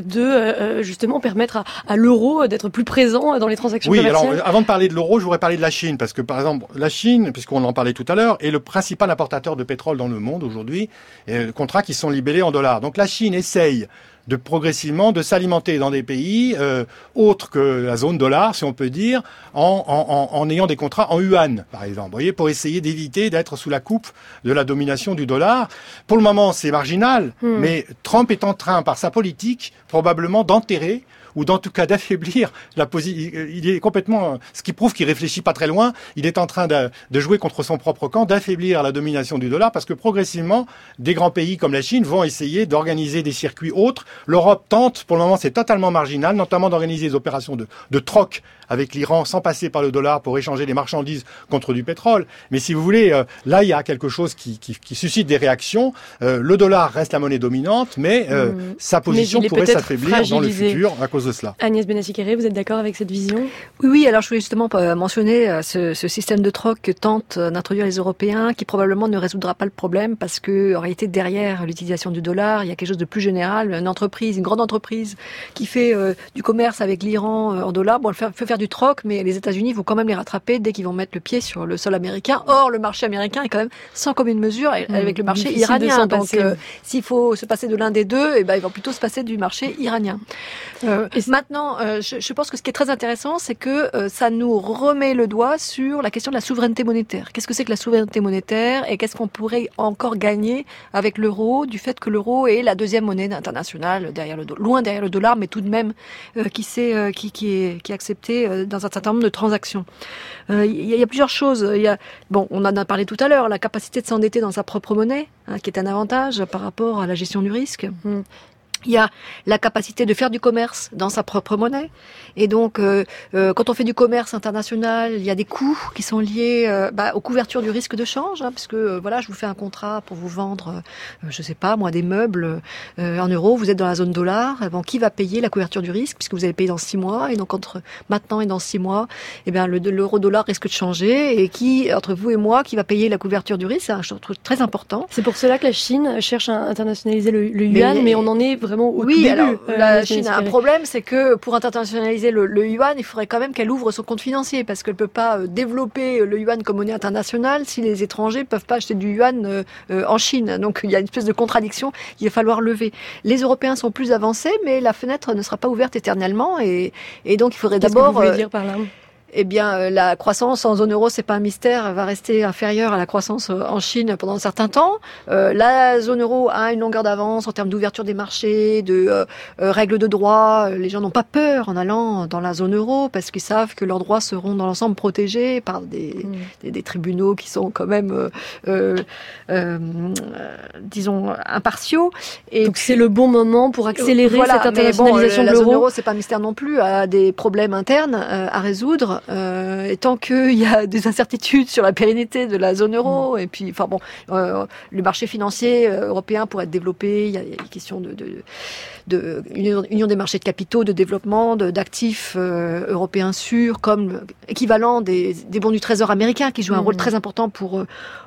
de justement permettre à l'euro d'être plus présent dans les transactions commerciales. Alors avant de parler de l'euro, je voudrais parler de la Chine, parce que par exemple la Chine, puisqu'on en parlait tout à l'heure, est le principal importateur de pétrole dans le monde aujourd'hui, contrats qui sont libellés en dollars. Donc la Chine essaye progressivement de s'alimenter dans des pays autres que la zone dollar, si on peut dire, en ayant des contrats en yuan, par exemple. Vous voyez, pour essayer d'éviter d'être sous la coupe de la domination du dollar. Pour le moment, c'est marginal, mais Trump est en train, par sa politique, probablement d'enterrer ou en tout cas d'affaiblir la position. Il est complètement, ce qui prouve qu'il réfléchit pas très loin. Il est en train de jouer contre son propre camp, d'affaiblir la domination du dollar, parce que progressivement, des grands pays comme la Chine vont essayer d'organiser des circuits autres. L'Europe tente, pour le moment c'est totalement marginal, notamment d'organiser des opérations de troc avec l'Iran sans passer par le dollar pour échanger des marchandises contre du pétrole. Mais si vous voulez, là il y a quelque chose qui suscite des réactions. Le dollar reste la monnaie dominante, mais sa position pourrait s'affaiblir dans le futur à cause de cela. Agnès Benassi-Kéré, vous êtes d'accord avec cette vision ? Oui, alors je voulais justement mentionner ce système de troc que tentent d'introduire les Européens, qui probablement ne résoudra pas le problème, parce que en réalité derrière l'utilisation du dollar, il y a quelque chose de plus général. Une grande entreprise qui fait du commerce avec l'Iran en dollars, bon, elle peut faire du troc, mais les États-Unis vont quand même les rattraper dès qu'ils vont mettre le pied sur le sol américain. Or, le marché américain est quand même sans commune mesure avec le marché iranien. Donc, s'il faut se passer de l'un des deux, ils vont plutôt se passer du marché iranien. Maintenant, je pense que ce qui est très intéressant, c'est que ça nous remet le doigt sur la question de la souveraineté monétaire. Qu'est-ce que c'est que la souveraineté monétaire et qu'est-ce qu'on pourrait encore gagner avec l'euro, du fait que l'euro est la deuxième monnaie internationale, loin derrière le dollar, mais tout de même qui est accepté dans un certain nombre de transactions. Il y a plusieurs choses. On en a parlé tout à l'heure, la capacité de s'endetter dans sa propre monnaie, qui est un avantage par rapport à la gestion du risque. Il y a la capacité de faire du commerce dans sa propre monnaie. Et donc, quand on fait du commerce international, il y a des coûts qui sont liés aux couvertures du risque de change, puisque je vous fais un contrat pour vous vendre, des meubles en euros. Vous êtes dans la zone dollar. Qui va payer la couverture du risque, puisque vous allez payer dans 6 mois. Et donc, entre maintenant et dans 6 mois, l'euro-dollar risque de changer. Et entre vous et moi, qui va payer la couverture du risque, c'est un truc très important. C'est pour cela que la Chine cherche à internationaliser le yuan, mais on en est vraiment au tout début. Alors, la Chine a un problème, c'est que pour internationaliser le yuan, il faudrait quand même qu'elle ouvre son compte financier, parce qu'elle peut pas développer le yuan comme monnaie internationale si les étrangers peuvent pas acheter du yuan en Chine. Donc il y a une espèce de contradiction qu'il va falloir lever. Les Européens sont plus avancés, mais la fenêtre ne sera pas ouverte éternellement, et donc il faudrait d'abord... Qu'est-ce que vous voulez dire par là ? eh bien, la croissance en zone euro, c'est pas un mystère, va rester inférieure à la croissance en Chine pendant un certain temps. La zone euro a une longueur d'avance en termes d'ouverture des marchés, de règles de droit. Les gens n'ont pas peur en allant dans la zone euro parce qu'ils savent que leurs droits seront dans l'ensemble protégés par des tribunaux qui sont quand même, disons, impartiaux. Et donc c'est le bon moment pour accélérer cette internationalisation de la l'euro. zone euro, c'est pas un mystère non plus, a des problèmes internes à résoudre. Et tant qu'il y a des incertitudes sur la pérennité de la zone euro, et puis, enfin bon, le marché financier européen pourrait être développé. Il y a une question de union des marchés de capitaux, de développement, d'actifs européens sûrs, comme équivalent des bons du Trésor américain, qui jouent un rôle très important pour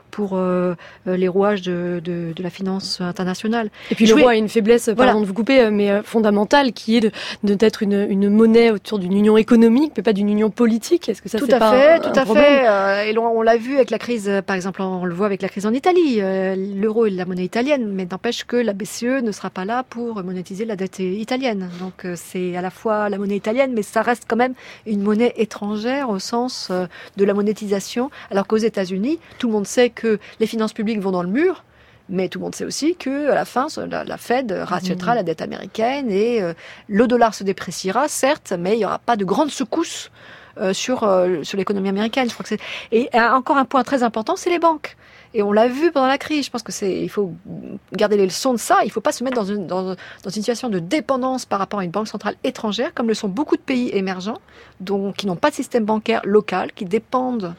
les rouages de la finance internationale. Et puis l'euro a une faiblesse, pardon de vous couper, mais fondamentale, qui est d'être une monnaie autour d'une union économique, mais pas d'une union politique. Est-ce que ça c'est pas un problème ? Tout à fait. Et on l'a vu avec la crise, par exemple, on le voit avec la crise en Italie. L'euro est la monnaie italienne, mais n'empêche que la BCE ne sera pas là pour monétiser la dette italienne. Donc c'est à la fois la monnaie italienne, mais ça reste quand même une monnaie étrangère au sens de la monétisation, alors qu'aux États-Unis, tout le monde sait que les finances publiques vont dans le mur, mais tout le monde sait aussi que à la fin, la Fed rachètera la dette américaine et le dollar se dépréciera, certes, mais il n'y aura pas de grande secousse sur l'économie américaine. Je crois que et encore un point très important, c'est les banques. Et on l'a vu pendant la crise. Je pense que il faut garder les leçons de ça. Il ne faut pas se mettre dans une situation de dépendance par rapport à une banque centrale étrangère, comme le sont beaucoup de pays émergents, qui n'ont pas de système bancaire local, qui dépendent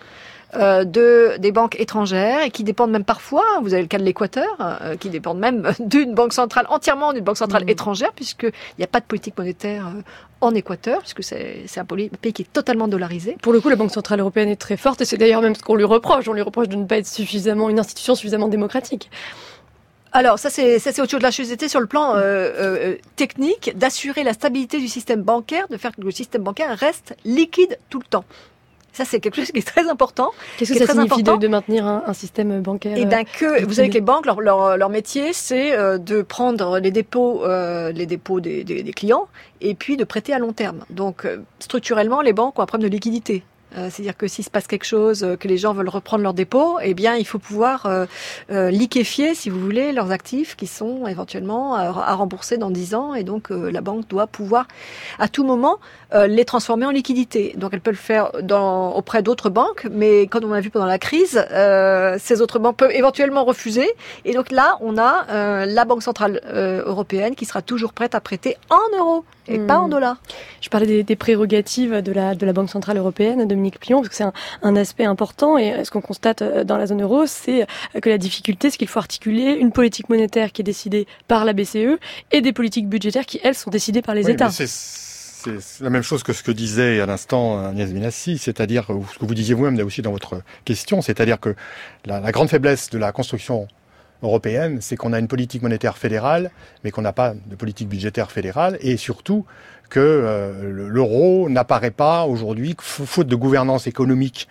des banques étrangères et qui dépendent même parfois, vous avez le cas de l'Équateur, qui dépendent même d'une banque centrale, entièrement d'une banque centrale étrangère, puisqu'il n'y a pas de politique monétaire en Équateur, puisque c'est un pays qui est totalement dollarisé. Pour le coup, la Banque centrale européenne est très forte, et c'est d'ailleurs même ce qu'on lui reproche. On lui reproche de ne pas être une institution suffisamment démocratique. Alors, ça c'est autre chose. Là, je étais sur le plan technique, d'assurer la stabilité du système bancaire, de faire que le système bancaire reste liquide tout le temps. Ça, c'est quelque chose qui est très important. Qu'est-ce que ça signifie de maintenir un système bancaire vous savez que les banques, leur métier, c'est de prendre les dépôts des clients et puis de prêter à long terme. Donc, structurellement, les banques ont un problème de liquidité. C'est-à-dire que s'il se passe quelque chose, que les gens veulent reprendre leurs dépôts, eh bien, il faut pouvoir liquéfier, si vous voulez, leurs actifs qui sont éventuellement à rembourser dans 10 ans. Et donc, la banque doit pouvoir, à tout moment, les transformer en liquidité. Donc, elle peut le faire auprès d'autres banques, mais comme on a vu pendant la crise, ces autres banques peuvent éventuellement refuser. Et donc là, on a la Banque centrale européenne qui sera toujours prête à prêter en euros et pas en dollars. Je parlais des prérogatives de la Banque centrale européenne, Dominique Plion, parce que c'est un aspect important. Et ce qu'on constate dans la zone euro, c'est que la difficulté, c'est qu'il faut articuler une politique monétaire qui est décidée par la BCE et des politiques budgétaires qui, elles, sont décidées par les États. C'est la même chose que ce que disait à l'instant Agnès Benassi, c'est-à-dire ce que vous disiez vous-même là aussi dans votre question, c'est-à-dire que la grande faiblesse de la construction européenne, c'est qu'on a une politique monétaire fédérale, mais qu'on n'a pas de politique budgétaire fédérale, et surtout que l'euro n'apparaît pas aujourd'hui, faute de gouvernance économique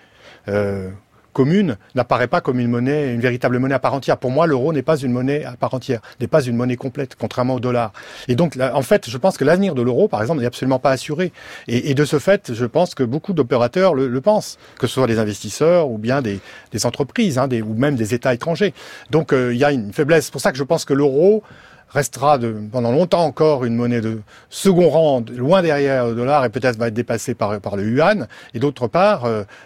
commune, n'apparaît pas comme une véritable monnaie à part entière. Pour moi, l'euro n'est pas une monnaie à part entière, n'est pas une monnaie complète, contrairement au dollar. Et donc, là, en fait, je pense que l'avenir de l'euro, par exemple, n'est absolument pas assuré. Et de ce fait, je pense que beaucoup d'opérateurs le pensent, que ce soit des investisseurs ou bien des entreprises, ou même des États étrangers. Donc, il y a une faiblesse. C'est pour ça que je pense que l'euro restera pendant longtemps encore une monnaie de second rang, loin derrière le dollar, et peut-être va être dépassée par le yuan. Et d'autre part,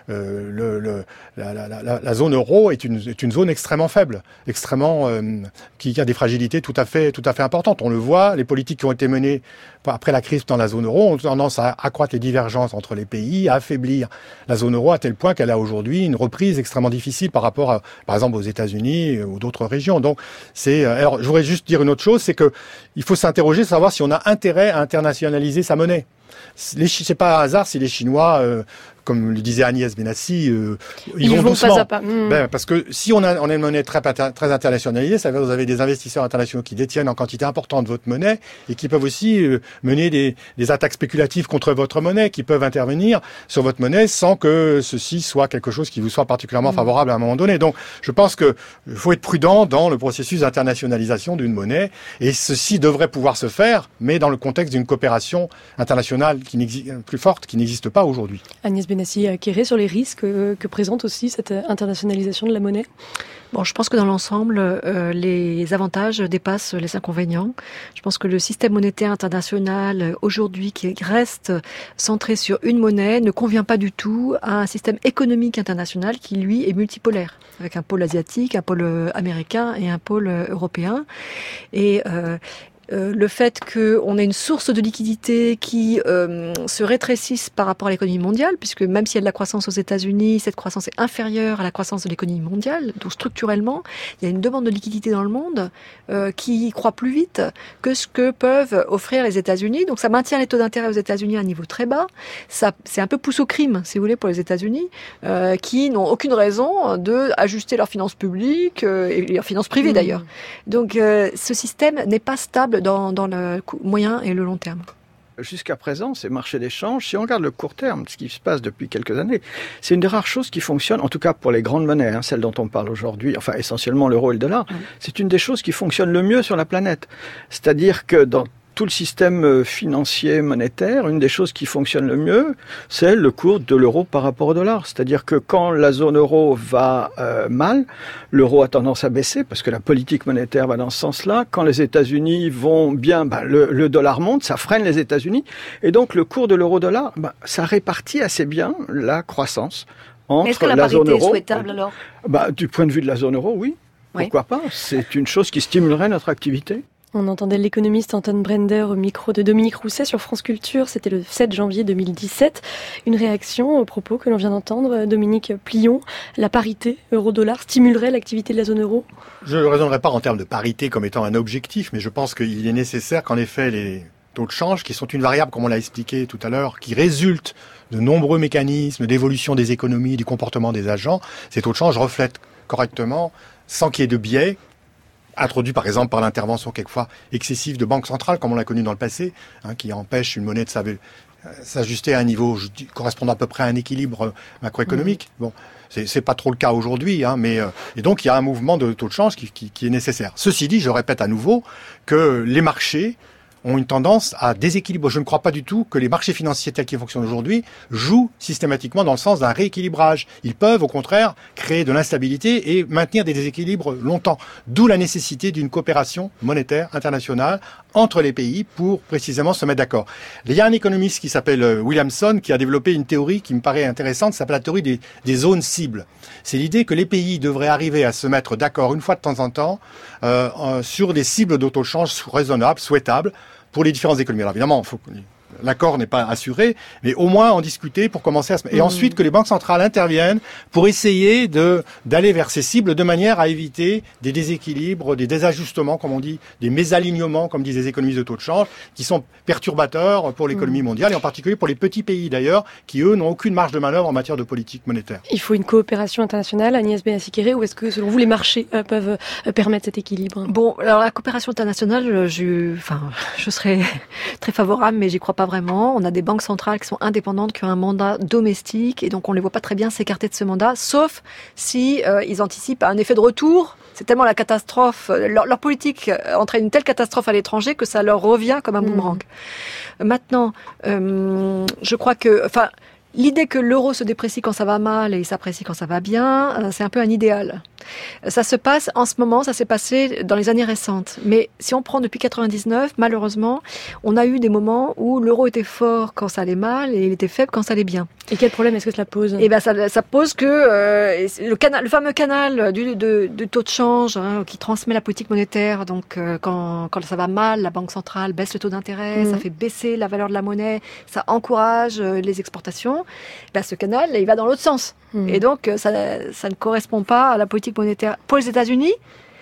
la zone euro est une zone extrêmement faible, qui a des fragilités tout à fait importantes. On le voit, les politiques qui ont été menées après la crise dans la zone euro ont tendance à accroître les divergences entre les pays, à affaiblir la zone euro à tel point qu'elle a aujourd'hui une reprise extrêmement difficile par rapport par exemple, aux États-Unis ou d'autres régions. Donc, alors, je voudrais juste dire une autre chose, c'est que il faut s'interroger, savoir si on a intérêt à internationaliser sa monnaie. C'est pas un hasard si les Chinois, comme le disait Agnès Benassi, ils vont doucement. Pas à pas. Parce que si on a une monnaie très internationalisée, ça veut dire que vous avez des investisseurs internationaux qui détiennent en quantité importante votre monnaie et qui peuvent aussi mener des attaques spéculatives contre votre monnaie, qui peuvent intervenir sur votre monnaie sans que ceci soit quelque chose qui vous soit particulièrement favorable à un moment donné. Donc, je pense que il faut être prudent dans le processus d'internationalisation d'une monnaie, et ceci devrait pouvoir se faire, mais dans le contexte d'une coopération internationale plus forte, qui n'existe pas aujourd'hui. Agnès Benassi-Akere, sur les risques que présente aussi cette internationalisation de la monnaie? Bon, je pense que dans l'ensemble, les avantages dépassent les inconvénients. Je pense que le système monétaire international, aujourd'hui, qui reste centré sur une monnaie, ne convient pas du tout à un système économique international qui, lui, est multipolaire, avec un pôle asiatique, un pôle américain et un pôle européen. Et le fait qu'on ait une source de liquidité qui se rétrécisse par rapport à l'économie mondiale, puisque même s'il y a de la croissance aux États-Unis, cette croissance est inférieure à la croissance de l'économie mondiale. Donc structurellement, il y a une demande de liquidité dans le monde qui croît plus vite que ce que peuvent offrir les États-Unis. Donc ça maintient les taux d'intérêt aux États-Unis à un niveau très bas. Ça, c'est un peu pousse au crime, si vous voulez, pour les États-Unis, qui n'ont aucune raison de ajuster leurs finances publiques et leurs finances privées d'ailleurs. Donc ce système n'est pas stable dans le moyen et le long terme. Jusqu'à présent, ces marchés d'échange, si on regarde le court terme, ce qui se passe depuis quelques années, c'est une des rares choses qui fonctionne, en tout cas pour les grandes monnaies, celles dont on parle aujourd'hui, enfin essentiellement l'euro et le dollar, c'est une des choses qui fonctionne le mieux sur la planète. C'est-à-dire que dans tout le système financier monétaire, une des choses qui fonctionne le mieux, c'est le cours de l'euro par rapport au dollar. C'est-à-dire que quand la zone euro va mal, l'euro a tendance à baisser parce que la politique monétaire va dans ce sens-là. Quand les États-Unis vont bien, le dollar monte, ça freine les États-Unis. Et donc le cours de l'euro-dollar, ça répartit assez bien la croissance entre Est-ce que la la zone parité euro. est souhaitable alors? Du point de vue de la zone euro, oui. Pourquoi pas? C'est une chose qui stimulerait notre activité. On entendait l'économiste Anton Brender au micro de Dominique Rousset sur France Culture. C'était le 7 janvier 2017. Une réaction aux propos que l'on vient d'entendre. Dominique Plion, la parité euro-dollar stimulerait l'activité de la zone euro? Je ne raisonnerai pas en termes de parité comme étant un objectif, mais je pense qu'il est nécessaire qu'en effet les taux de change, qui sont une variable, comme on l'a expliqué tout à l'heure, qui résulte de nombreux mécanismes d'évolution des économies, du comportement des agents, ces taux de change reflètent correctement, sans qu'il y ait de biais, introduit par exemple par l'intervention quelquefois excessive de banques centrales, comme on l'a connu dans le passé, qui empêche une monnaie de s'ajuster à un niveau correspondant à peu près à un équilibre macroéconomique. Bon, c'est pas trop le cas aujourd'hui, et donc il y a un mouvement de taux de change qui est nécessaire. Ceci dit, je répète à nouveau que les marchés ont une tendance à déséquilibrer. Je ne crois pas du tout que les marchés financiers tels qu'ils fonctionnent aujourd'hui jouent systématiquement dans le sens d'un rééquilibrage. Ils peuvent, au contraire, créer de l'instabilité et maintenir des déséquilibres longtemps. D'où la nécessité d'une coopération monétaire internationale entre les pays pour précisément se mettre d'accord. Il y a un économiste qui s'appelle Williamson qui a développé une théorie qui me paraît intéressante, ça s'appelle la théorie des zones cibles. C'est l'idée que les pays devraient arriver à se mettre d'accord une fois de temps en temps sur des cibles d'auto-change raisonnables, souhaitables, pour les différentes économies. Alors évidemment, l'accord n'est pas assuré, mais au moins en discuter pour commencer à se... Et ensuite que les banques centrales interviennent pour essayer d'aller vers ces cibles de manière à éviter des déséquilibres, des désajustements, comme on dit, des mésalignements, comme disent les économistes de taux de change, qui sont perturbateurs pour l'économie mondiale, et en particulier pour les petits pays d'ailleurs, qui eux n'ont aucune marge de manœuvre en matière de politique monétaire. Il faut une coopération internationale, Agnès Benassi-Akere, ou est-ce que selon vous les marchés peuvent permettre cet équilibre? Bon, alors la coopération internationale, je serais très favorable, mais j'y crois pas vraiment. On a des banques centrales qui sont indépendantes, qui ont un mandat domestique, et donc on les voit pas très bien s'écarter de ce mandat, sauf si ils anticipent un effet de retour. C'est tellement la catastrophe, leur politique entraîne une telle catastrophe à l'étranger que ça leur revient comme un boomerang. Maintenant, je crois que, l'idée que l'euro se déprécie quand ça va mal et s'apprécie quand ça va bien, c'est un peu un idéal. Ça se passe en ce moment, ça s'est passé dans les années récentes. Mais si on prend depuis 99, malheureusement, on a eu des moments où l'euro était fort quand ça allait mal et il était faible quand ça allait bien. Et quel problème est-ce que cela pose? Ça pose que le fameux canal du taux de change qui transmet la politique monétaire. Donc quand ça va mal, la banque centrale baisse le taux d'intérêt, ça fait baisser la valeur de la monnaie, ça encourage les exportations. Ce canal, il va dans l'autre sens. Et donc ça ne correspond pas à la politique monétaire. Pour les États-Unis,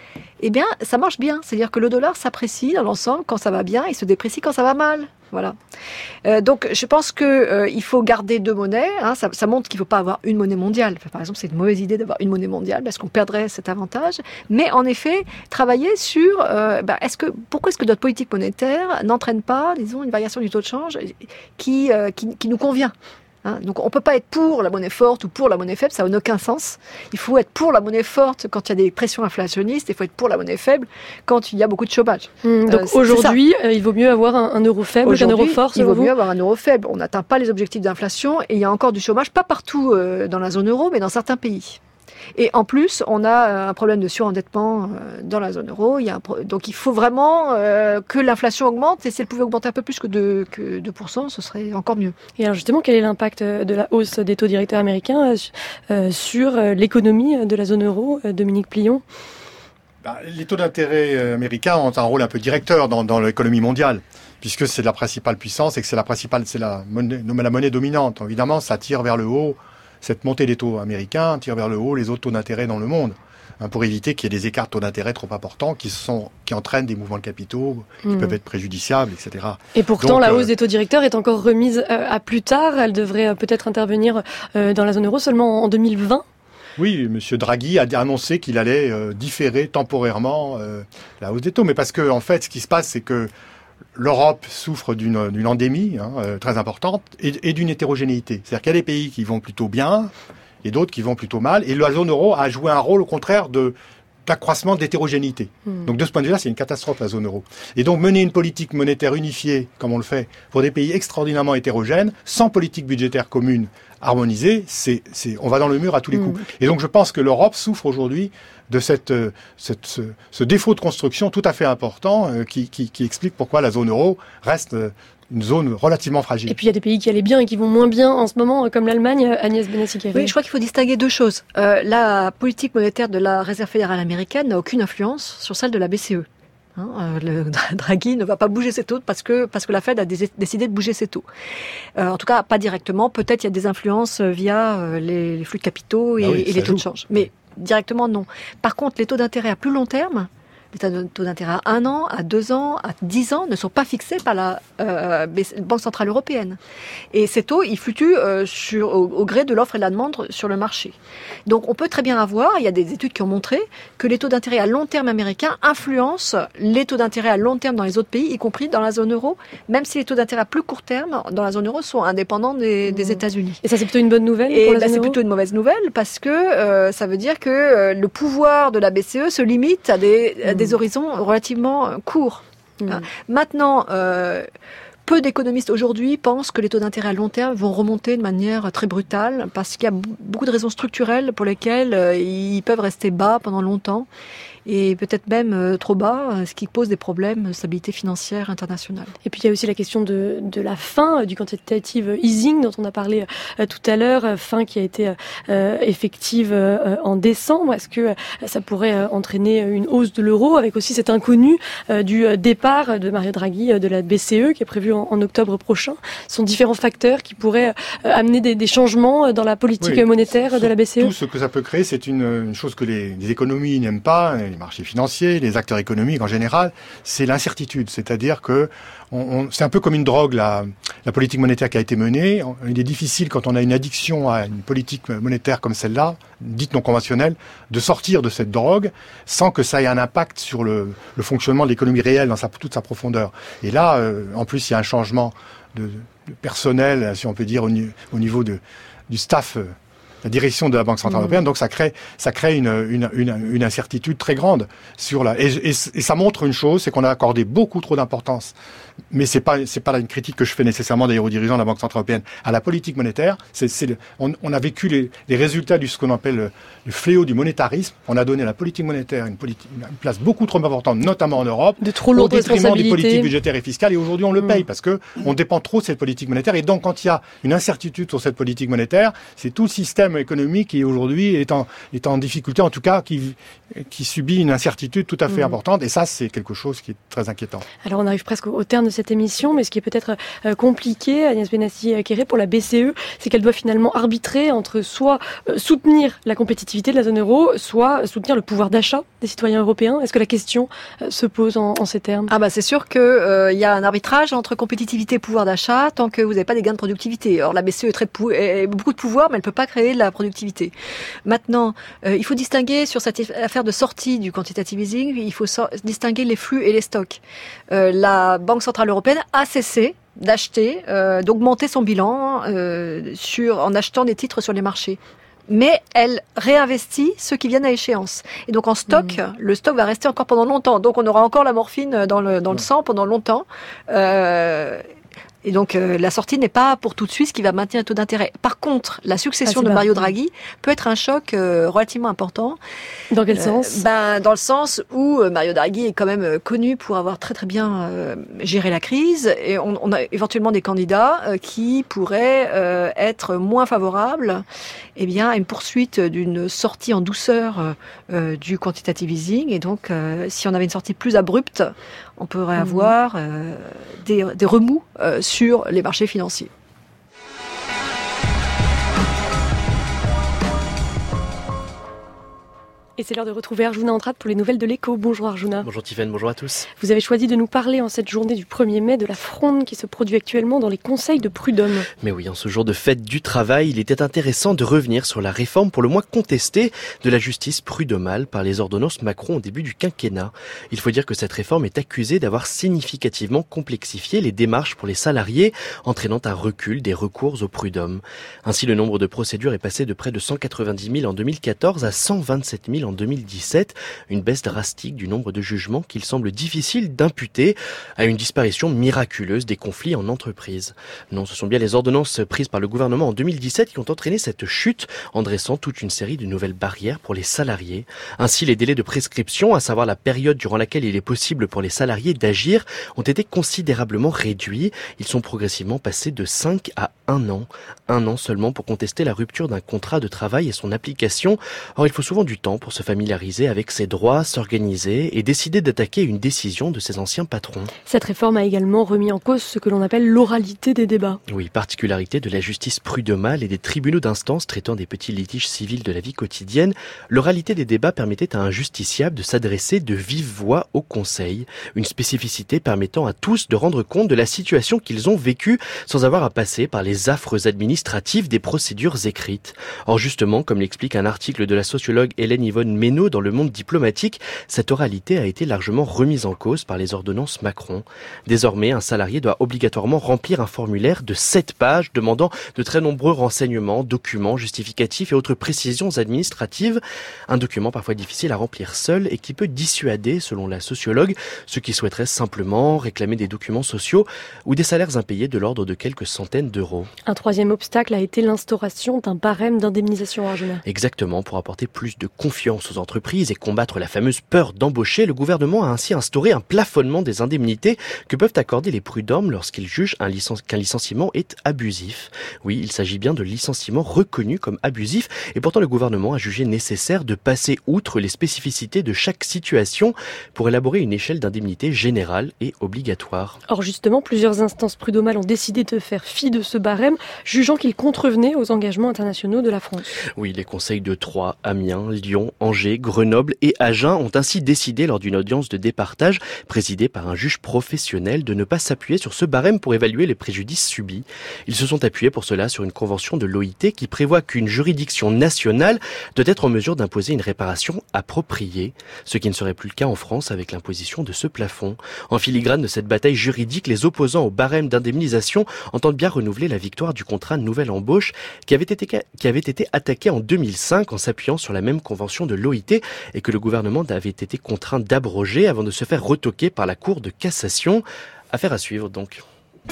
ça marche bien. C'est-à-dire que le dollar s'apprécie dans l'ensemble quand ça va bien, il se déprécie quand ça va mal. Voilà. Donc je pense que il faut garder deux monnaies. Ça montre qu'il ne faut pas avoir une monnaie mondiale. Par exemple, c'est une mauvaise idée d'avoir une monnaie mondiale parce qu'on perdrait cet avantage. Mais en effet, travailler sur pourquoi est-ce que notre politique monétaire n'entraîne pas, disons, une variation du taux de change qui nous convient. Donc on ne peut pas être pour la monnaie forte ou pour la monnaie faible, ça n'a aucun sens. Il faut être pour la monnaie forte quand il y a des pressions inflationnistes, et il faut être pour la monnaie faible quand il y a beaucoup de chômage. Donc aujourd'hui, il vaut mieux avoir un euro faible qu'un euro fort. Il vaut mieux avoir un euro faible. On n'atteint pas les objectifs d'inflation et il y a encore du chômage, pas partout dans la zone euro, mais dans certains pays. Et en plus, on a un problème de surendettement dans la zone euro. Donc il faut vraiment que l'inflation augmente, et si elle pouvait augmenter un peu plus que 2%, ce serait encore mieux. Et alors justement, quel est l'impact de la hausse des taux directeurs américains sur l'économie de la zone euro, Dominique Plion ? Les taux d'intérêt américains ont un rôle un peu directeur dans l'économie mondiale, puisque c'est la principale puissance et que c'est la monnaie dominante. Évidemment, ça tire vers le haut. Cette montée des taux américains tire vers le haut les autres taux d'intérêt dans le monde, pour éviter qu'il y ait des écarts de taux d'intérêt trop importants qui entraînent des mouvements de capitaux qui peuvent être préjudiciables, etc. Et pourtant, la hausse des taux directeurs est encore remise à plus tard. Elle devrait peut-être intervenir dans la zone euro seulement en 2020. Oui, M. Draghi a annoncé qu'il allait différer temporairement la hausse des taux. Mais parce que, en fait, ce qui se passe, c'est que l'Europe souffre d'une endémie très importante et d'une hétérogénéité. C'est-à-dire qu'il y a des pays qui vont plutôt bien et d'autres qui vont plutôt mal. Et la zone euro a joué un rôle, au contraire, d'accroissement d'hétérogénéité. Donc de ce point de vue-là, c'est une catastrophe, la zone euro. Et donc mener une politique monétaire unifiée, comme on le fait, pour des pays extraordinairement hétérogènes, sans politique budgétaire commune harmonisée, on va dans le mur à tous les coups. Et donc je pense que l'Europe souffre aujourd'hui de ce défaut de construction tout à fait important qui explique pourquoi la zone euro reste une zone relativement fragile. Et puis il y a des pays qui allaient bien et qui vont moins bien en ce moment, comme l'Allemagne. Agnès Benassi-Kéré. Oui, je crois qu'il faut distinguer deux choses. La politique monétaire de la Réserve fédérale américaine n'a aucune influence sur celle de la BCE. Le Draghi ne va pas bouger ses taux parce que la Fed a décidé de bouger ses taux. En tout cas, pas directement. Peut-être il y a des influences via les flux de capitaux et les taux de change. Mais directement, non. Par contre, les taux d'intérêt à plus long terme, les taux d'intérêt à 1 an, à 2 ans, à 10 ans ne sont pas fixés par la Banque Centrale Européenne. Et ces taux, ils fluctuent au gré de l'offre et de la demande sur le marché. Donc on peut très bien il y a des études qui ont montré que les taux d'intérêt à long terme américains influencent les taux d'intérêt à long terme dans les autres pays, y compris dans la zone euro, même si les taux d'intérêt à plus court terme dans la zone euro sont indépendants des États-Unis. Et ça, c'est plutôt une bonne nouvelle pour la zone euro ? C'est plutôt une mauvaise nouvelle parce que ça veut dire que le pouvoir de la BCE se limite à des horizons relativement courts. Maintenant, peu d'économistes aujourd'hui pensent que les taux d'intérêt à long terme vont remonter de manière très brutale parce qu'il y a beaucoup de raisons structurelles pour lesquelles ils peuvent rester bas pendant longtemps et peut-être même trop bas, ce qui pose des problèmes de stabilité financière internationale. Et puis il y a aussi la question de la fin du quantitative easing dont on a parlé tout à l'heure, fin qui a été effective en décembre. Est-ce que ça pourrait entraîner une hausse de l'euro avec aussi cet inconnu du départ de Mario Draghi de la BCE qui est prévu en octobre prochain? Ce sont différents facteurs qui pourraient amener des changements dans la politique monétaire de la BCE. Tout ce que ça peut créer, c'est une chose que les économies n'aiment pas, les marchés financiers, les acteurs économiques en général, c'est l'incertitude. C'est-à-dire que c'est un peu comme une drogue, la politique monétaire qui a été menée. Il est difficile, quand on a une addiction à une politique monétaire comme celle-là, dite non conventionnelle, de sortir de cette drogue sans que ça ait un impact sur le fonctionnement de l'économie réelle dans toute sa profondeur. Et là, en plus, il y a un changement de personnel, si on peut dire, au niveau du staff, la direction de la Banque Centrale Européenne. Donc ça crée une incertitude très grande sur et ça montre une chose, c'est qu'on a accordé beaucoup trop d'importance. Mais c'est pas une critique que je fais nécessairement d'ailleurs aux dirigeants de la Banque Centrale Européenne à la politique monétaire. On a vécu les résultats de ce qu'on appelle le fléau du monétarisme. On a donné à la politique monétaire une place beaucoup trop importante, notamment en Europe, de trop lourdes responsabilités, au détriment des politiques budgétaires et fiscales. Et aujourd'hui, on le paye parce que on dépend trop de cette politique monétaire. Et donc, quand il y a une incertitude sur cette politique monétaire, c'est tout le système économique qui aujourd'hui est en difficulté, en tout cas qui subit une incertitude tout à fait importante. Et ça, c'est quelque chose qui est très inquiétant. Alors, on arrive presque au terme de cette émission, mais ce qui est peut-être compliqué, Agnès Benassi-Kéré, pour la BCE, c'est qu'elle doit finalement arbitrer entre soit soutenir la compétitivité de la zone euro, soit soutenir le pouvoir d'achat des citoyens européens. Est-ce que la question se pose en ces termes ? C'est sûr qu'il y a un arbitrage entre compétitivité et pouvoir d'achat tant que vous n'avez pas des gains de productivité. Or, la BCE a beaucoup de pouvoir, mais elle ne peut pas créer de la productivité. Maintenant, il faut distinguer sur cette affaire de sortie du quantitative easing, il faut distinguer les flux et les stocks. La Banque Centrale Européenne a cessé d'acheter, d'augmenter son bilan en achetant des titres sur les marchés. Mais elle réinvestit ceux qui viennent à échéance. Et donc en stock, le stock va rester encore pendant longtemps. Donc on aura encore la morphine dans le sang pendant longtemps. Et donc la sortie n'est pas pour tout de suite ce qui va maintenir un taux d'intérêt. Par contre, la succession de Mario Draghi peut être un choc relativement important. Dans quel sens ? Dans le sens où Mario Draghi est quand même connu pour avoir très très bien géré la crise. Et on a éventuellement des candidats qui pourraient être moins favorables à une poursuite d'une sortie en douceur du quantitative easing. Et donc, si on avait une sortie plus abrupte, on pourrait avoir des remous sur les marchés financiers. Et c'est l'heure de retrouver Arjuna Andrade pour les nouvelles de l'Écho. Bonjour Arjuna. Bonjour Tiffaine, bonjour à tous. Vous avez choisi de nous parler en cette journée du 1er mai de la fronde qui se produit actuellement dans les conseils de prud'homme. Mais oui, en ce jour de fête du travail, il était intéressant de revenir sur la réforme pour le moins contestée de la justice prud'homale par les ordonnances Macron au début du quinquennat. Il faut dire que cette réforme est accusée d'avoir significativement complexifié les démarches pour les salariés, entraînant un recul des recours au prud'homme. Ainsi, le nombre de procédures est passé de près de 190 000 en 2014 à 127 000 en 2017, une baisse drastique du nombre de jugements qu'il semble difficile d'imputer à une disparition miraculeuse des conflits en entreprise. Non, ce sont bien les ordonnances prises par le gouvernement en 2017 qui ont entraîné cette chute en dressant toute une série de nouvelles barrières pour les salariés. Ainsi, les délais de prescription, à savoir la période durant laquelle il est possible pour les salariés d'agir, ont été considérablement réduits. Ils sont progressivement passés de 5 à 1 an. 1 an seulement pour contester la rupture d'un contrat de travail et son application. Or, il faut souvent du temps pour se familiariser avec ses droits, s'organiser et décider d'attaquer une décision de ses anciens patrons. Cette réforme a également remis en cause ce que l'on appelle l'oralité des débats. Oui, particularité de la justice prud'homale et des tribunaux d'instance traitant des petits litiges civils de la vie quotidienne, l'oralité des débats permettait à un justiciable de s'adresser de vive voix au conseil, une spécificité permettant à tous de rendre compte de la situation qu'ils ont vécue sans avoir à passer par les affres administratives des procédures écrites. Or justement, comme l'explique un article de la sociologue Hélène Yvonne Ménaud dans le monde diplomatique, cette oralité a été largement remise en cause par les ordonnances Macron. Désormais, un salarié doit obligatoirement remplir un formulaire de 7 pages demandant de très nombreux renseignements, documents, justificatifs et autres précisions administratives. Un document parfois difficile à remplir seul et qui peut dissuader, selon la sociologue, ceux qui souhaiteraient simplement réclamer des documents sociaux ou des salaires impayés de l'ordre de quelques centaines d'euros. Un troisième obstacle a été l'instauration d'un barème d'indemnisation, Arjuna. Exactement, pour apporter plus de confiance aux entreprises et combattre la fameuse peur d'embaucher, le gouvernement a ainsi instauré un plafonnement des indemnités que peuvent accorder les prud'hommes lorsqu'ils jugent qu'un licenciement est abusif. Oui, il s'agit bien de licenciements reconnus comme abusifs et pourtant le gouvernement a jugé nécessaire de passer outre les spécificités de chaque situation pour élaborer une échelle d'indemnité générale et obligatoire. Or justement, plusieurs instances prud'homales ont décidé de faire fi de ce barème, jugeant qu'il contrevenait aux engagements internationaux de la France. Oui, les conseils de Troyes, Amiens, Lyon, Angers, Grenoble et Agen ont ainsi décidé lors d'une audience de départage présidée par un juge professionnel de ne pas s'appuyer sur ce barème pour évaluer les préjudices subis. Ils se sont appuyés pour cela sur une convention de l'OIT qui prévoit qu'une juridiction nationale doit être en mesure d'imposer une réparation appropriée, ce qui ne serait plus le cas en France avec l'imposition de ce plafond. En filigrane de cette bataille juridique, les opposants au barème d'indemnisation entendent bien renouveler la victoire du contrat de nouvelle embauche qui avait été attaqué en 2005 en s'appuyant sur la même convention de l'OIT et que le gouvernement avait été contraint d'abroger avant de se faire retoquer par la Cour de cassation. Affaire à suivre donc.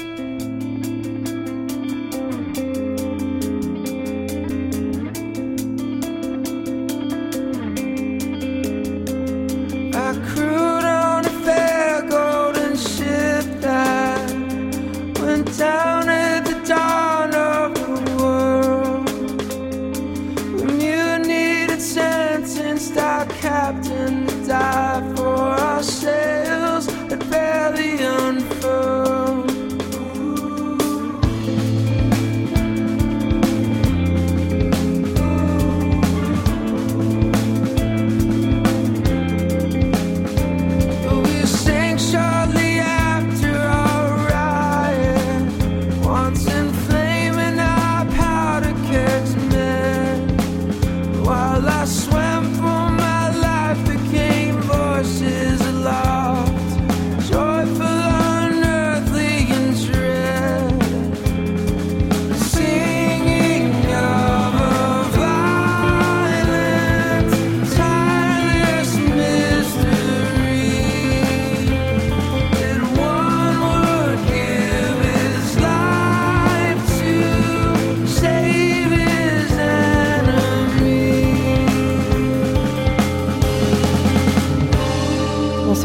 Down at the dawn of the world, when you needed sentenced our captain to die for our sails that barely unfurled.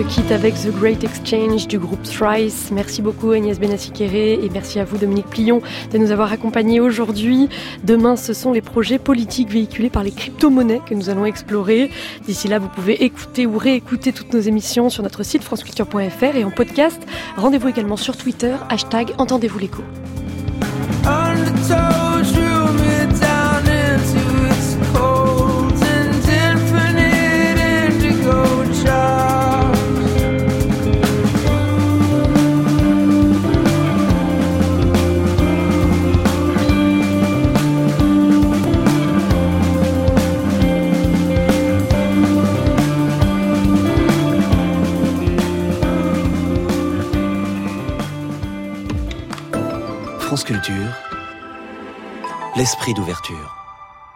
quitte avec The Great Exchange du groupe Thrice. Merci beaucoup Agnès Benassi-Kéré et merci à vous Dominique Plion de nous avoir accompagnés aujourd'hui. Demain, ce sont les projets politiques véhiculés par les crypto-monnaies que nous allons explorer. D'ici là, vous pouvez écouter ou réécouter toutes nos émissions sur notre site franceculture.fr et en podcast. Rendez-vous également sur Twitter, #Entendez-vous l'écho. France Culture, l'esprit d'ouverture.